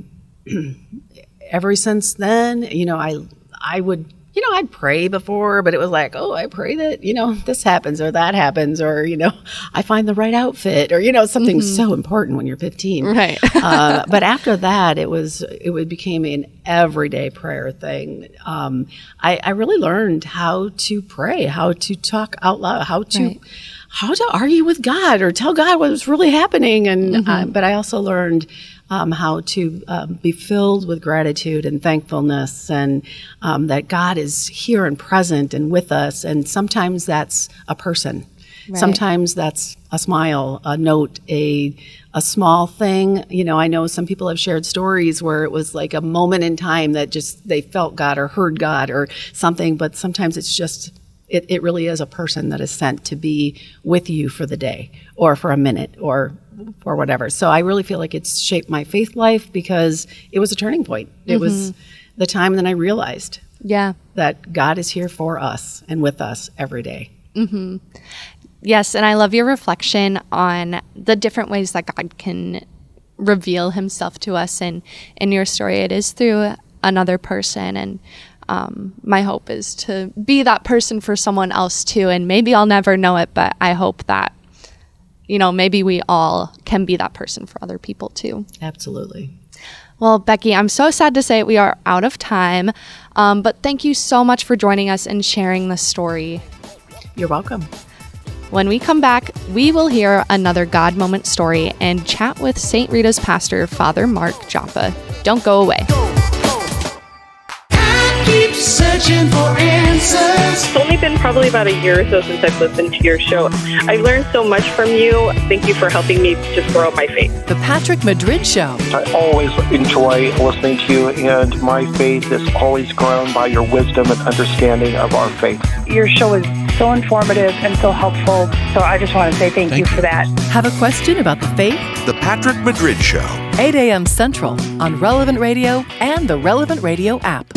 ever since then, you know, I, I would, you know, I'd pray before, but it was like, oh, I pray that, you know, this happens or that happens, or, you know, I find the right outfit, or, you know, something Mhm. so important when you're fifteen. Right. uh, but after that, it was, it would became an everyday prayer thing. Um, I, I really learned how to pray, how to talk out loud, how to, Right. how to argue with God or tell God what was really happening. And, Mhm. uh, but I also learned um, how to um, be filled with gratitude and thankfulness, and um, that God is here and present and with us. And sometimes that's a person. Right. Sometimes that's a smile, a note, a a small thing. You know, I know some people have shared stories where it was like a moment in time that just they felt God or heard God or something, but sometimes it's just It, it really is a person that is sent to be with you for the day or for a minute or or whatever. So I really feel like it's shaped my faith life because it was a turning point. It was Mhm. the time that I realized Yeah. that God is here for us and with us every day. hmm Yes, and I love your reflection on the different ways that God can reveal himself to us. And in your story, it is through another person. And um, my hope is to be that person for someone else too. And maybe I'll never know it, but I hope that, you know, maybe we all can be that person for other people too. Absolutely. Well, Becky, I'm so sad to say we are out of time, um, but thank you so much for joining us and sharing the story. You're welcome. When we come back, we will hear another God Moment story and chat with Saint Rita's pastor, Father Mark Joppa. Don't go away. Keep searching for answers. It's only been probably about a year or so since I've listened to your show. I've learned so much from you. Thank you for helping me just grow my faith. The Patrick Madrid Show. I always enjoy listening to you, and my faith is always grown by your wisdom and understanding of our faith. Your show is so informative and so helpful, so I just want to say thank, thank you for that. Have a question about the faith? The Patrick Madrid Show. eight a.m. Central on Relevant Radio and the Relevant Radio app.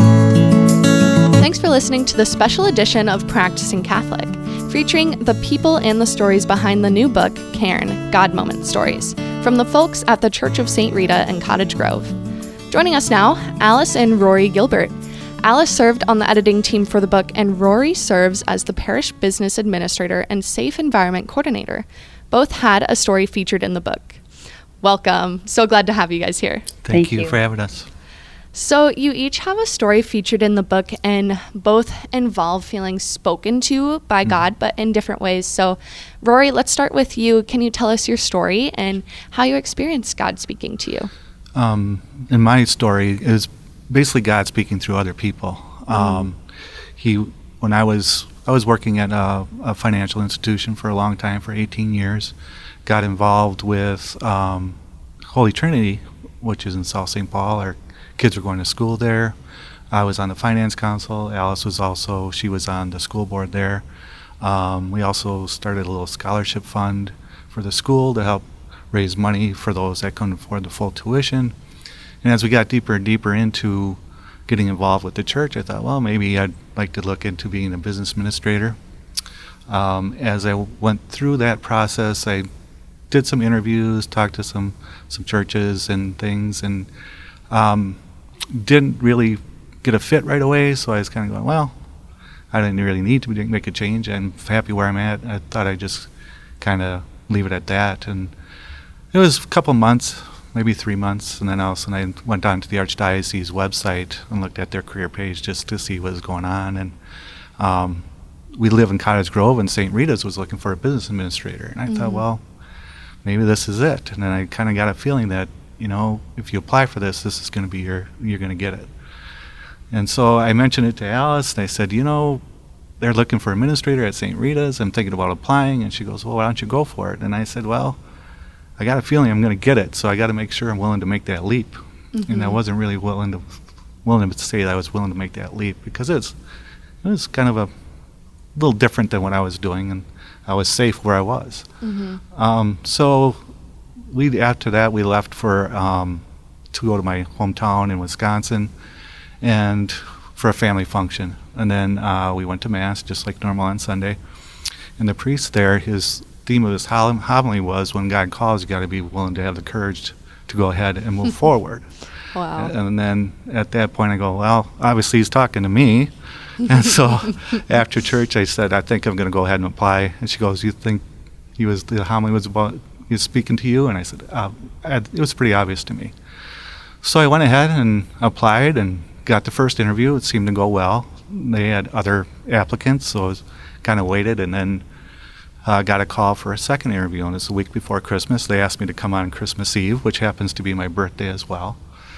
Thanks for listening to the special edition of Practicing Catholic, featuring the people and the stories behind the new book, Cairn, God Moment Stories, from the folks at the Church of Saint Rita in Cottage Grove. Joining us now, Alice and Rory Gilbert. Alice served on the editing team for the book, and Rory serves as the Parish Business Administrator and Safe Environment Coordinator. Both had a story featured in the book. Welcome. So glad to have you guys here. Thank, Thank you, you for having us. So you each have a story featured in the book, and both involve feeling spoken to by mm. God, but in different ways. So Rory, let's start with you. Can you tell us your story and how you experienced God speaking to you? Um, in my story, it was basically God speaking through other people. Mm. Um, he, when I was, I was working at a, a financial institution for a long time, for eighteen years, got involved with um, Holy Trinity, which is in South Saint Paul. Our kids were going to school there. I was on the finance council. Alice was also, she was on the school board there. Um, we also started a little scholarship fund for the school to help raise money for those that couldn't afford the full tuition. And as we got deeper and deeper into getting involved with the church, I thought, well, maybe I'd like to look into being a business administrator. Um, as I went through that process, I did some interviews, talked to some, some churches and things, and um, didn't really get a fit right away, so I was kind of going, well, I didn't really need to make a change. I'm happy where I'm at. I thought I'd just kind of leave it at that. And it was a couple months, maybe three months, and then all of a sudden I went on to the Archdiocese website and looked at their career page just to see what was going on. And um, we live in Cottage Grove, and Saint Rita's was looking for a business administrator. And I mm-hmm. thought, well, maybe this is it. And then I kind of got a feeling that, you know, if you apply for this, this is going to be your, you're going to get it. And so I mentioned it to Alice, and I said, you know, they're looking for an administrator at Saint Rita's. I'm thinking about applying. And she goes, well, why don't you go for it? And I said, well, I got a feeling I'm going to get it, so I got to make sure I'm willing to make that leap. Mm-hmm. And I wasn't really willing to willing to say that I was willing to make that leap, because it's it was kind of a little different than what I was doing, and I was safe where I was. Mm-hmm. Um, so we after that we left for um, to go to my hometown in Wisconsin, and for a family function, and then uh, we went to Mass just like normal on Sunday. And the priest there, his theme of his hom- homily was, when God calls, you got to be willing to have the courage to go ahead and move forward. Wow. And then at that point I go, well, obviously he's talking to me. And so after church I said, I think I'm going to go ahead and apply. And she goes, you think he was, the homily was about, he was speaking to you? And I said, uh, it was pretty obvious to me. So I went ahead and applied and got the first interview. It seemed to go well. They had other applicants, so I was kind of waited, and then uh, got a call for a second interview. And it's a week before Christmas. They asked me to come on Christmas Eve, which happens to be my birthday as well.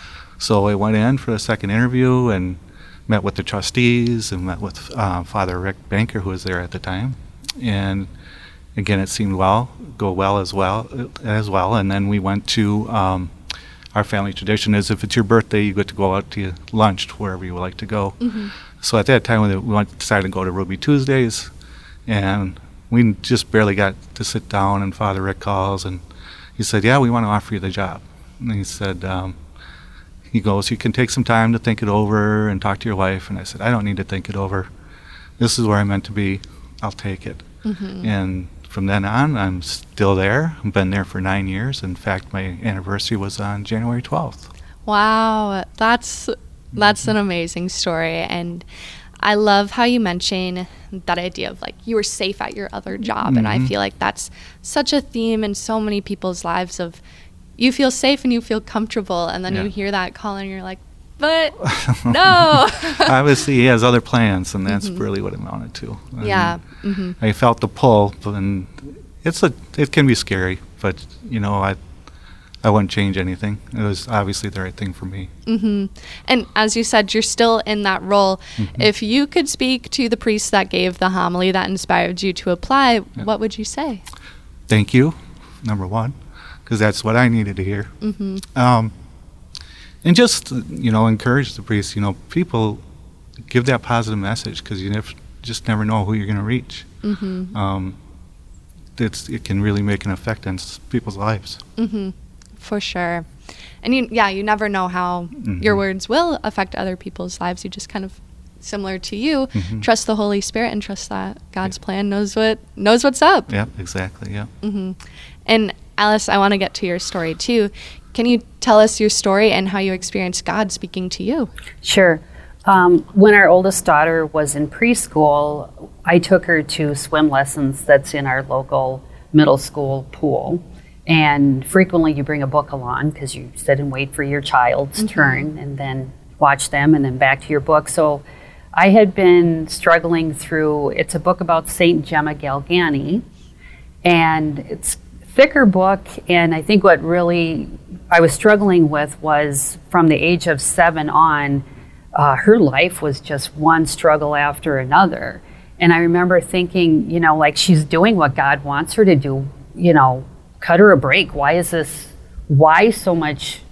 So I went in for the second interview and met with the trustees and met with uh, Father Rick Banker, who was there at the time. And again, it seemed well, go well as well as well. And then we went to um, our family tradition is, if it's your birthday, you get to go out to lunch wherever you would like to go. Mm-hmm. So at that time, we went, decided to go to Ruby Tuesdays, and we just barely got to sit down. And Father Rick calls, and he said, "Yeah, we want to offer you the job." And he said, um, he goes, "You can take some time to think it over and talk to your wife." And I said, "I don't need to think it over. This is where I'm meant to be. I'll take it." Mm-hmm. And from then on, I'm still there. I've been there for nine years. In fact, my anniversary was on January twelfth. Wow, that's that's an amazing story. And I love how you mention that idea of like you were safe at your other job. Mm-hmm. And I feel like that's such a theme in so many people's lives of you feel safe and you feel comfortable, and then yeah. you hear that call and you're like, but no. Obviously, he has other plans, and that's mm-hmm. really what it amounted to. I yeah. mean, mm-hmm. I felt the pull, and it's a it can be scary, but you know, I I wouldn't change anything. It was obviously the right thing for me. Mm-hmm. And as you said, you're still in that role. Mm-hmm. If you could speak to the priest that gave the homily that inspired you to apply, yeah. what would you say? Thank you, number one, because that's what I needed to hear. Mm-hmm. Um, And just, you know, encourage the priests, you know, people give that positive message, because you never, just never know who you're going to reach. Mm-hmm. Um, it's, it can really make an effect on s- people's lives. Mm-hmm. For sure. And, you, yeah, you never know how mm-hmm. your words will affect other people's lives. You just kind of, similar to you, mm-hmm. trust the Holy Spirit and trust that God's yeah. plan knows what knows what's up. Yeah, exactly, yeah. Mm-hmm. And, Alice, I want to get to your story, too. Can you tell us your story and how you experienced God speaking to you? Sure. Um, when our oldest daughter was in preschool, I took her to swim lessons that's in our local middle school pool. And frequently you bring a book along because you sit and wait for your child's mm-hmm. turn and then watch them and then back to your book. So I had been struggling through, it's a book about Saint Gemma Galgani, and it's thicker book, and I think what really I was struggling with was from the age of seven on, uh, her life was just one struggle after another. And I remember thinking, you know, like, she's doing what God wants her to do, you know, cut her a break. Why is this, why so much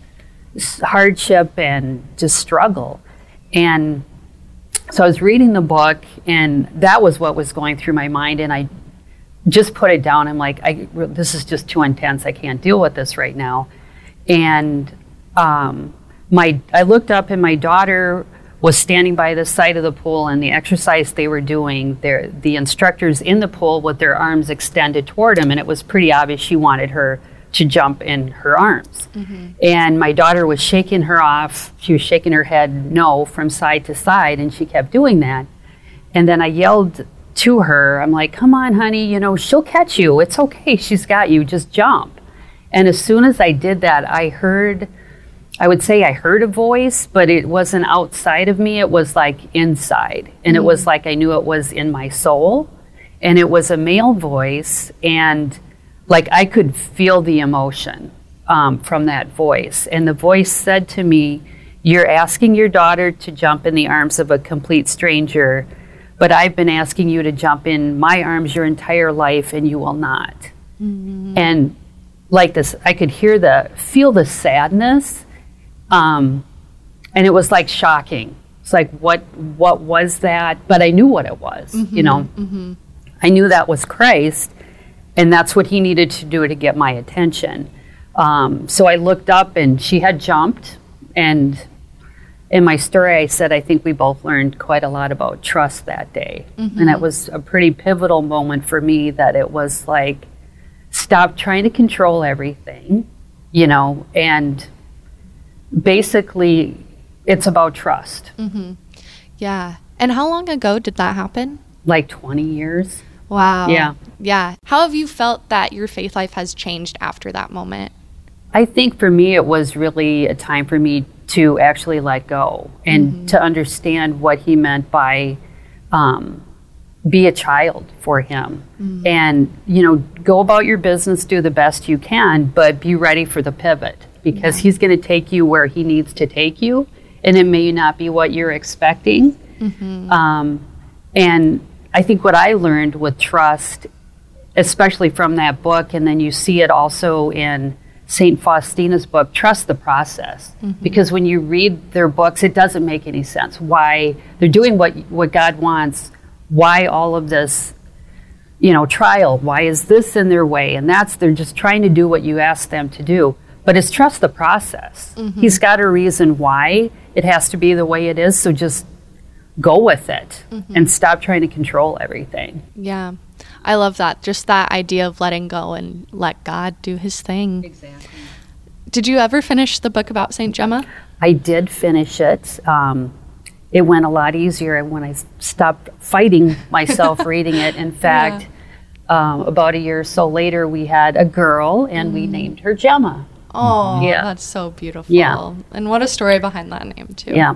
hardship and just struggle? And so I was reading the book, and that was what was going through my mind, and I just put it down. I'm like, I, this is just too intense. I can't deal with this right now. And um, my, I looked up, and my daughter was standing by the side of the pool, and the exercise they were doing, the instructors in the pool with their arms extended toward him, and it was pretty obvious she wanted her to jump in her arms. Mm-hmm. And my daughter was shaking her off. She was shaking her head no from side to side, and she kept doing that. And then I yelled to her, I'm like, come on, honey, you know, she'll catch you. It's okay. She's got you. Just jump. And as soon as I did that, I heard I would say I heard a voice, but it wasn't outside of me. It was like inside. And mm. it was like I knew it was in my soul. And it was a male voice. And like I could feel the emotion um, from that voice. And the voice said to me, "You're asking your daughter to jump in the arms of a complete stranger, but I've been asking you to jump in my arms your entire life, and you will not." Mm-hmm. And like this, I could hear the, feel the sadness. Um, and it was like shocking. It's like, what, what was that? But I knew what it was, mm-hmm, you know, mm-hmm. I knew that was Christ, and that's what he needed to do to get my attention. Um, so I looked up and she had jumped, and in my story, I said, I think we both learned quite a lot about trust that day. Mm-hmm. And it was a pretty pivotal moment for me, that it was like, stop trying to control everything, you know, and basically, it's about trust. Mm-hmm. Yeah. And how long ago did that happen? Like twenty years. Wow. Yeah. Yeah. How have you felt that your faith life has changed after that moment? I think for me, it was really a time for me to actually let go and mm-hmm. to understand what he meant by um, be a child for him. Mm-hmm. And, you know, go about your business, do the best you can, but be ready for the pivot. Because yeah. he's going to take you where he needs to take you, and it may not be what you're expecting. Mm-hmm. Um, and I think what I learned with trust, especially from that book, and then you see it also in Saint Faustina's book, Trust the Process. Mm-hmm. Because when you read their books, it doesn't make any sense why they're doing what what God wants, why all of this, you know, trial, why is this in their way? And that's, they're just trying to do what you ask them to do. But it's trust the process. Mm-hmm. He's got a reason why it has to be the way it is, so just go with it mm-hmm. and stop trying to control everything. Yeah, I love that. Just that idea of letting go and let God do his thing. Exactly. Did you ever finish the book about Saint Gemma? I did finish it. Um, it went a lot easier when I stopped fighting myself reading it. In fact, yeah. um, about a year or so later, we had a girl, and mm. we named her Gemma. Oh, yeah. That's so beautiful. Yeah. And what a story behind that name, too. Yeah.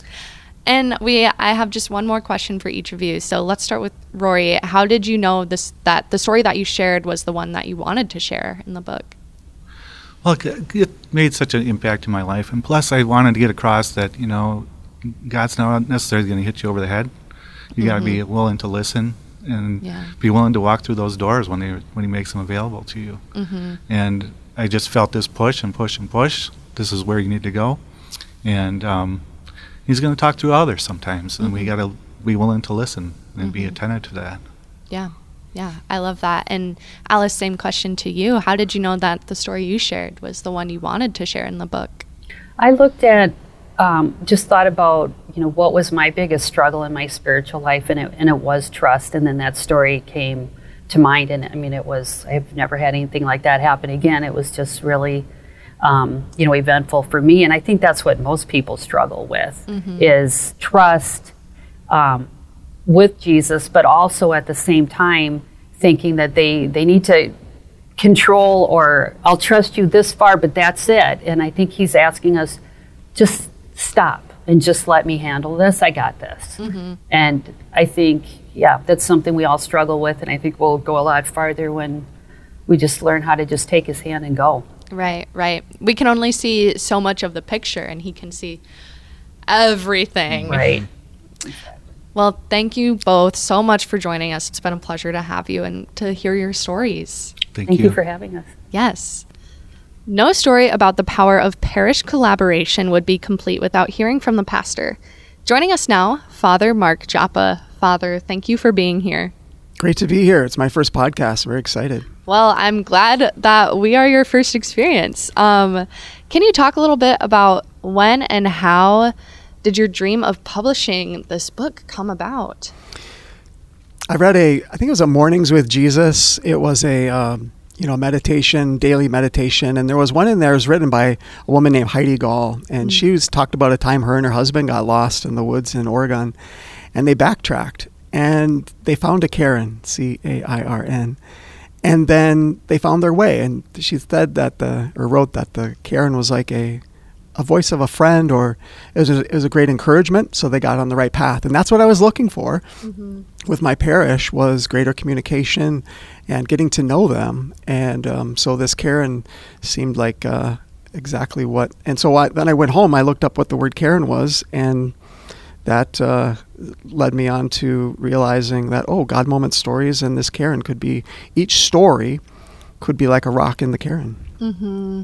And we, I have just one more question for each of you. So let's start with Rory. How did you know this, that the story that you shared was the one that you wanted to share in the book? Well, it made such an impact in my life. And plus, I wanted to get across that, you know, God's not necessarily going to hit you over the head. You mm-hmm. got to be willing to listen and yeah. be willing to walk through those doors when, they, when he makes them available to you. Mm-hmm. And I just felt this push and push and push. This is where you need to go. And um, he's going to talk to others sometimes. Mm-hmm. And we got to be willing to listen and mm-hmm. be attentive to that. Yeah. Yeah. I love that. And Alice, same question to you. How did you know that the story you shared was the one you wanted to share in the book? I looked at, um, just thought about, you know, what was my biggest struggle in my spiritual life. And it, and it was trust. And then that story came to mind, and I mean, it was, I've never had anything like that happen again. It was just really, um, you know, eventful for me, and I think that's what most people struggle with, mm-hmm. is trust um, with Jesus, but also at the same time thinking that they, they need to control, or I'll trust you this far, but that's it. And I think he's asking us, just stop and just let me handle this. I got this. Mm-hmm. And I think, yeah, that's something we all struggle with, and I think we'll go a lot farther when we just learn how to just take his hand and go. Right, right. We can only see so much of the picture, and he can see everything. Right. Well, thank you both so much for joining us. It's been a pleasure to have you and to hear your stories. Thank, Thank you. you for having us. Yes. No story about the power of parish collaboration would be complete without hearing from the pastor. Joining us now, Father Mark Joppa. Father, thank you for being here. Great to be here. It's my first podcast. We're excited. Well, I'm glad that we are your first experience. Um, can you talk a little bit about when and how did your dream of publishing this book come about? I read a, I think it was a Mornings with Jesus. It was a, um, you know, meditation, daily meditation. And there was one in there that was written by a woman named Heidi Gall. And mm-hmm. she was talked about a time her and her husband got lost in the woods in Oregon. And they backtracked. And they found a Cairn, C A I R N. And then they found their way. And she said that the, or wrote that the Cairn was like a, a voice of a friend, or it was a, it was a great encouragement, so they got on the right path. And that's what I was looking for mm-hmm. with my parish, was greater communication and getting to know them. And um, so this Karen seemed like uh, exactly what. And so I, then I went home, I looked up what the word Karen was, and that uh, led me on to realizing that, oh, God Moment Stories and this Karen could be, each story could be like a rock in the Karen. Mm-hmm.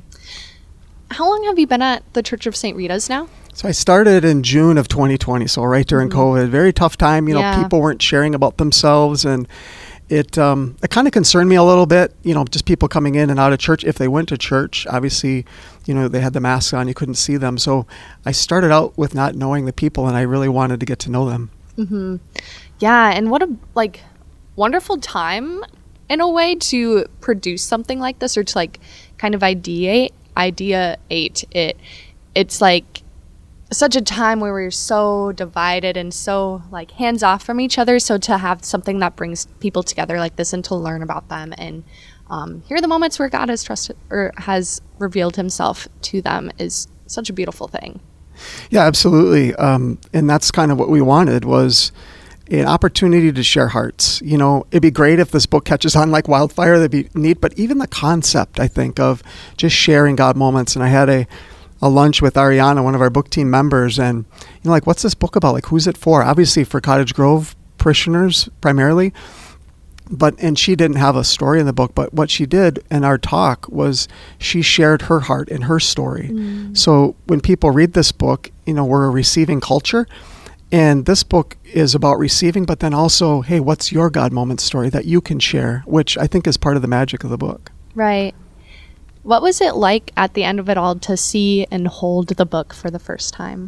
How long have you been at the Church of Saint Rita's now? So I started in June of twenty twenty, so right during mm-hmm. COVID. Very tough time. You know, Yeah. people weren't sharing about themselves, and it um, it kind of concerned me a little bit. You know, just people coming in and out of church. If they went to church, obviously, you know, they had the masks on. You couldn't see them. So I started out with not knowing the people, and I really wanted to get to know them. Mm-hmm. Yeah, and what a like wonderful time in a way to produce something like this, or to like kind of ideate ideate it. It's like such a time where we're so divided and so like hands off from each other. So to have something that brings people together like this, and to learn about them and um, hear the moments where God has trusted or has revealed Himself to them, is such a beautiful thing. Yeah, absolutely. Um, and that's kind of what we wanted, was an opportunity to share hearts. You know, it'd be great if this book catches on like wildfire. That'd be neat. But even the concept, I think, of just sharing God moments. And I had a, a lunch with Ariana, one of our book team members, and, you know, like, what's this book about? Like, who's it for? Obviously for Cottage Grove parishioners primarily. But, and she didn't have a story in the book, but what she did in our talk was she shared her heart and her story. Mm. So when people read this book, you know, we're a receiving culture. And this book is about receiving, but then also, hey, what's your God moment story that you can share, which I think is part of the magic of the book. Right. What was it like at the end of it all to see and hold the book for the first time?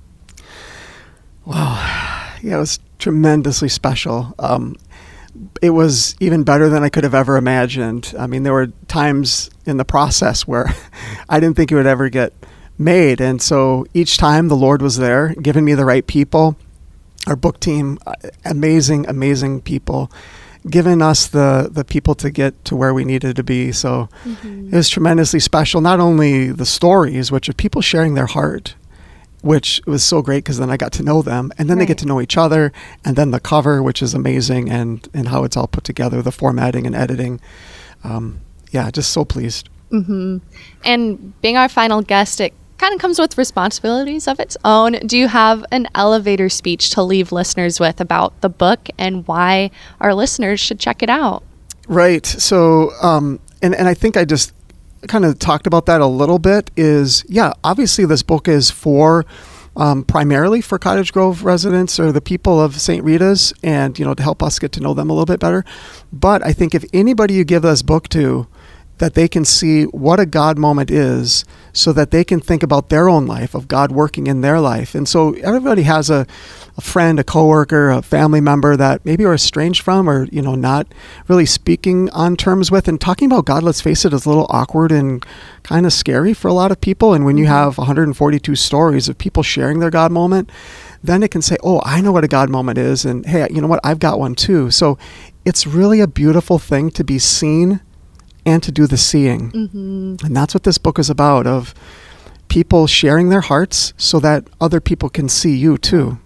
Wow. Yeah, it was tremendously special. Um, it was even better than I could have ever imagined. I mean, there were times in the process where I didn't think it would ever get made. And so each time the Lord was there, giving me the right people. Our book team, amazing, amazing people, giving us the, the people to get to where we needed to be. So mm-hmm. it was tremendously special. Not only the stories, which are people sharing their heart, which was so great because then I got to know them, and then right. they get to know each other, and then the cover, which is amazing, and, and how it's all put together, the formatting and editing. Um, yeah, just so pleased. Mm-hmm. And being our final guest, it kind of comes with responsibilities of its own. Do you have an elevator speech to leave listeners with about the book and why our listeners should check it out? Right. So, um, and, and I think I just kind of talked about that a little bit, is, yeah, obviously this book is for um, primarily for Cottage Grove residents or the people of Saint Rita's, and, you know, to help us get to know them a little bit better. But I think if anybody you give this book to, that they can see what a God moment is, so that they can think about their own life, of God working in their life. And so everybody has a, a friend, a coworker, a family member that maybe you're estranged from, or, you know, not really speaking on terms with. And talking about God, let's face it, is a little awkward and kind of scary for a lot of people. And when you have one hundred forty-two stories of people sharing their God moment, then it can say, oh, I know what a God moment is. And hey, you know what? I've got one too. So it's really a beautiful thing to be seen and to do the seeing. Mm-hmm. And that's what this book is about, of people sharing their hearts so that other people can see you too.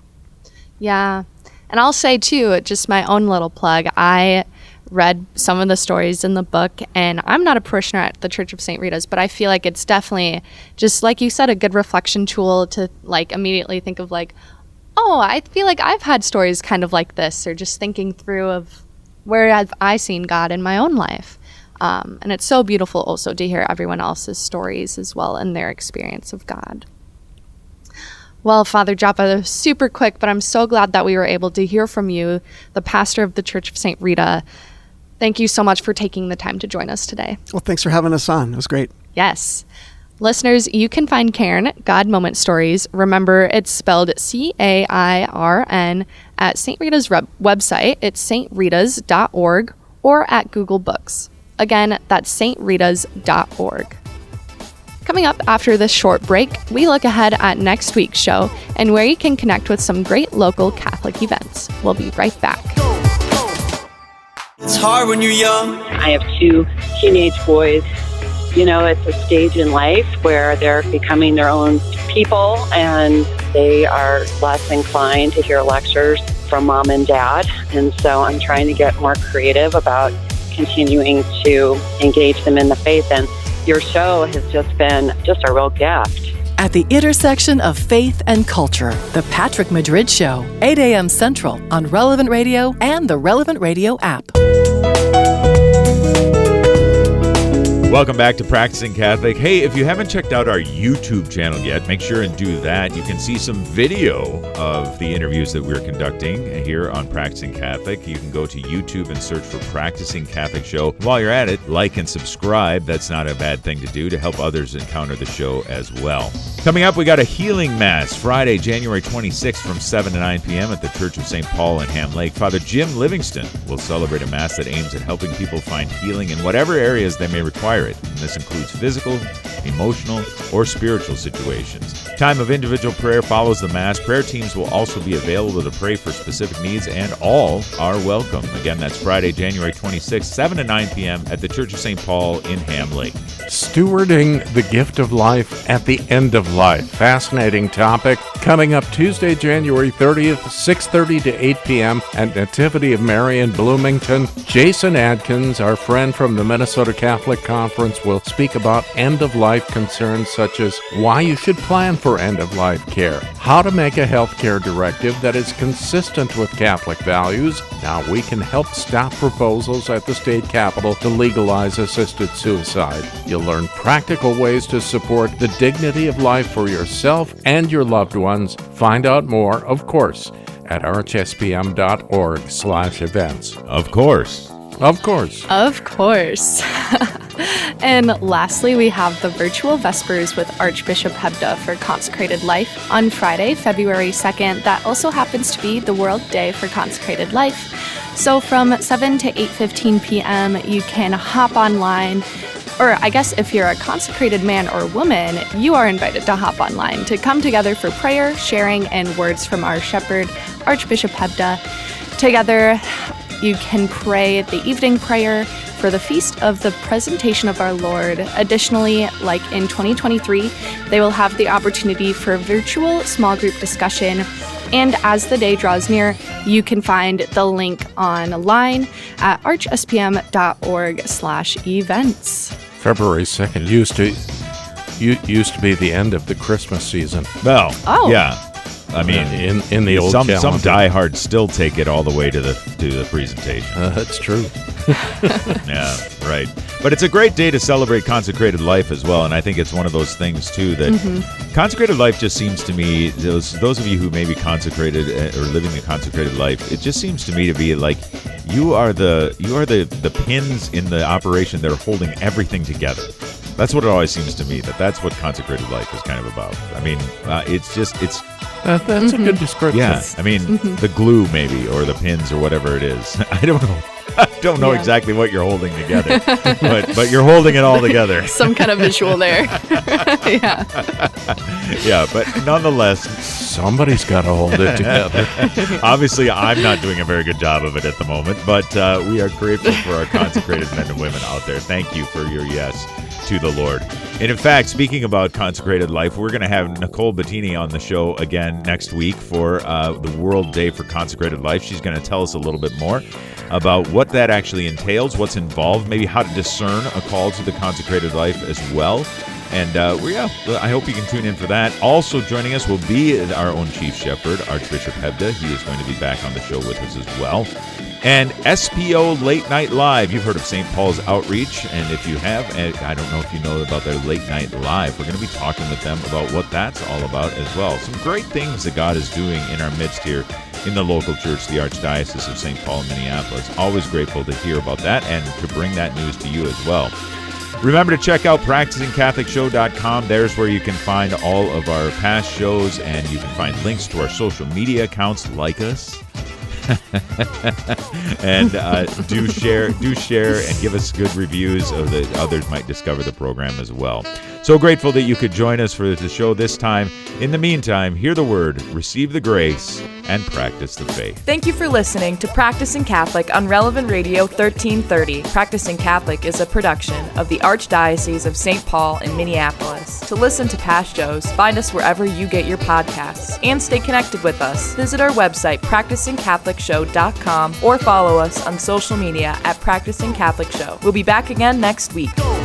Yeah. And I'll say too, just my own little plug, I read some of the stories in the book, and I'm not a parishioner at the Church of Saint Rita's, but I feel like it's definitely, just like you said, a good reflection tool to like immediately think of like, oh, I feel like I've had stories kind of like this, or just thinking through of where have I seen God in my own life. Um, and it's so beautiful also to hear everyone else's stories as well and their experience of God. Well, Father Joppa, super quick, but I'm so glad that we were able to hear from you, the pastor of the Church of Saint Rita. Thank you so much for taking the time to join us today. Well, thanks for having us on. It was great. Yes. Listeners, you can find Cairn, God Moment Stories. Remember, it's spelled C A I R N at Saint Rita's rep- website. It's s t ritas dot org, or at Google Books. Again, that's s t ritas dot org. Coming up after this short break, we look ahead at next week's show and where you can connect with some great local Catholic events. We'll be right back. It's hard when you're young. I have two teenage boys. You know, it's a stage in life where they're becoming their own people, and they are less inclined to hear lectures from mom and dad. And so I'm trying to get more creative about continuing to engage them in the faith. And your show has just been just a real gift. At the intersection of faith and culture, The Patrick Madrid Show, eight a.m. Central on Relevant Radio and the Relevant Radio app. Welcome back to Practicing Catholic. Hey, if you haven't checked out our YouTube channel yet, make sure and do that. You can see some video of the interviews that we're conducting here on Practicing Catholic. You can go to YouTube and search for Practicing Catholic Show. While you're at it, like and subscribe. That's not a bad thing to do to help others encounter the show as well. Coming up, we got a healing mass Friday, January twenty-sixth from seven to nine p.m. at the Church of Saint Paul in Ham Lake. Father Jim Livingston will celebrate a mass that aims at helping people find healing in whatever areas they may require it. And this includes physical, emotional, or spiritual situations. Time of individual prayer follows the Mass. Prayer teams will also be available to pray for specific needs, and all are welcome. Again, that's Friday, January twenty-sixth, seven to nine p.m. at the Church of Saint Paul in Ham Lake. Stewarding the gift of life at the end of life. Fascinating topic. Coming up Tuesday, January thirtieth, six thirty to eight p.m. at Nativity of Mary in Bloomington. Jason Adkins, our friend from the Minnesota Catholic Conference, will speak about end-of-life concerns such as why you should plan for end-of-life care, how to make a healthcare directive that is consistent with Catholic values. Now we can help stop proposals at the state capitol to legalize assisted suicide. You'll learn practical ways to support the dignity of life for yourself and your loved ones. Find out more, of course, at archspm.org slash events. Of course. Of course. Of course. And lastly, we have the virtual Vespers with Archbishop Hebda for Consecrated Life on Friday, February second. That also happens to be the World Day for Consecrated Life. So from seven to eight fifteen p.m., you can hop online. Or I guess if you're a consecrated man or woman, you are invited to hop online to come together for prayer, sharing, and words from our shepherd, Archbishop Hebda. Together, you can pray the evening prayer for the Feast of the Presentation of our Lord. Additionally, like in twenty twenty-three, they will have the opportunity for virtual small group discussion. And as the day draws near, you can find the link online at archspm.org slash events. February second used to you used to be the end of the Christmas season. Well, oh. yeah. I mean, in in the old some calendar. some diehards still take it all the way to the to the presentation. Uh, that's true. Yeah, right. But it's a great day to celebrate consecrated life as well, and I think it's one of those things too that Mm-hmm. consecrated life just seems to me. Those those of you who may be consecrated or living the consecrated life, it just seems to me to be like you are the you are the the pins in the operation that are holding everything together. That's what it always seems to me. That that's what consecrated life is kind of about. I mean, uh, it's just it's. That, that's Mm-hmm. a good description. Yeah, I mean, Mhm. the glue maybe, or the pins, or whatever it is. I don't know. I don't know Yeah. exactly what you're holding together, but but you're holding it all together. Some kind of visual there. Yeah. Yeah, but nonetheless, somebody's got to hold it together. Obviously, I'm not doing a very good job of it at the moment, but uh, we are grateful for our consecrated men and women out there. Thank you for your yes to the Lord. And in fact, speaking about consecrated life, we're going to have Nicole Bettini on the show again next week for uh, the World Day for Consecrated Life. She's going to tell us a little bit more about what that actually entails, what's involved, maybe how to discern a call to the consecrated life as well. And uh, well, yeah, I hope you can tune in for that. Also joining us will be our own Chief Shepherd, Archbishop Hebda. He is going to be back on the show with us as well. And S P O Late Night Live. You've heard of Saint Paul's Outreach, and if you have, and I don't know if you know about their Late Night Live, we're going to be talking with them about what that's all about as well. Some great things that God is doing in our midst here in the local church, the Archdiocese of Saint Paul in Minneapolis. Always grateful to hear about that and to bring that news to you as well. Remember to check out practicing catholic show dot com. There's where you can find all of our past shows, and you can find links to our social media accounts. Like us. and uh, do share, do share, and give us good reviews so that others might discover the program as well. So grateful that you could join us for the show this time. In the meantime, hear the word, receive the grace, and practice the faith. Thank you for listening to Practicing Catholic on Relevant Radio thirteen thirty. Practicing Catholic is a production of the Archdiocese of Saint Paul in Minneapolis. To listen to past shows, find us wherever you get your podcasts and stay connected with us. Visit our website, practicing catholic show dot com, or follow us on social media at Practicing Catholic Show. We'll be back again next week.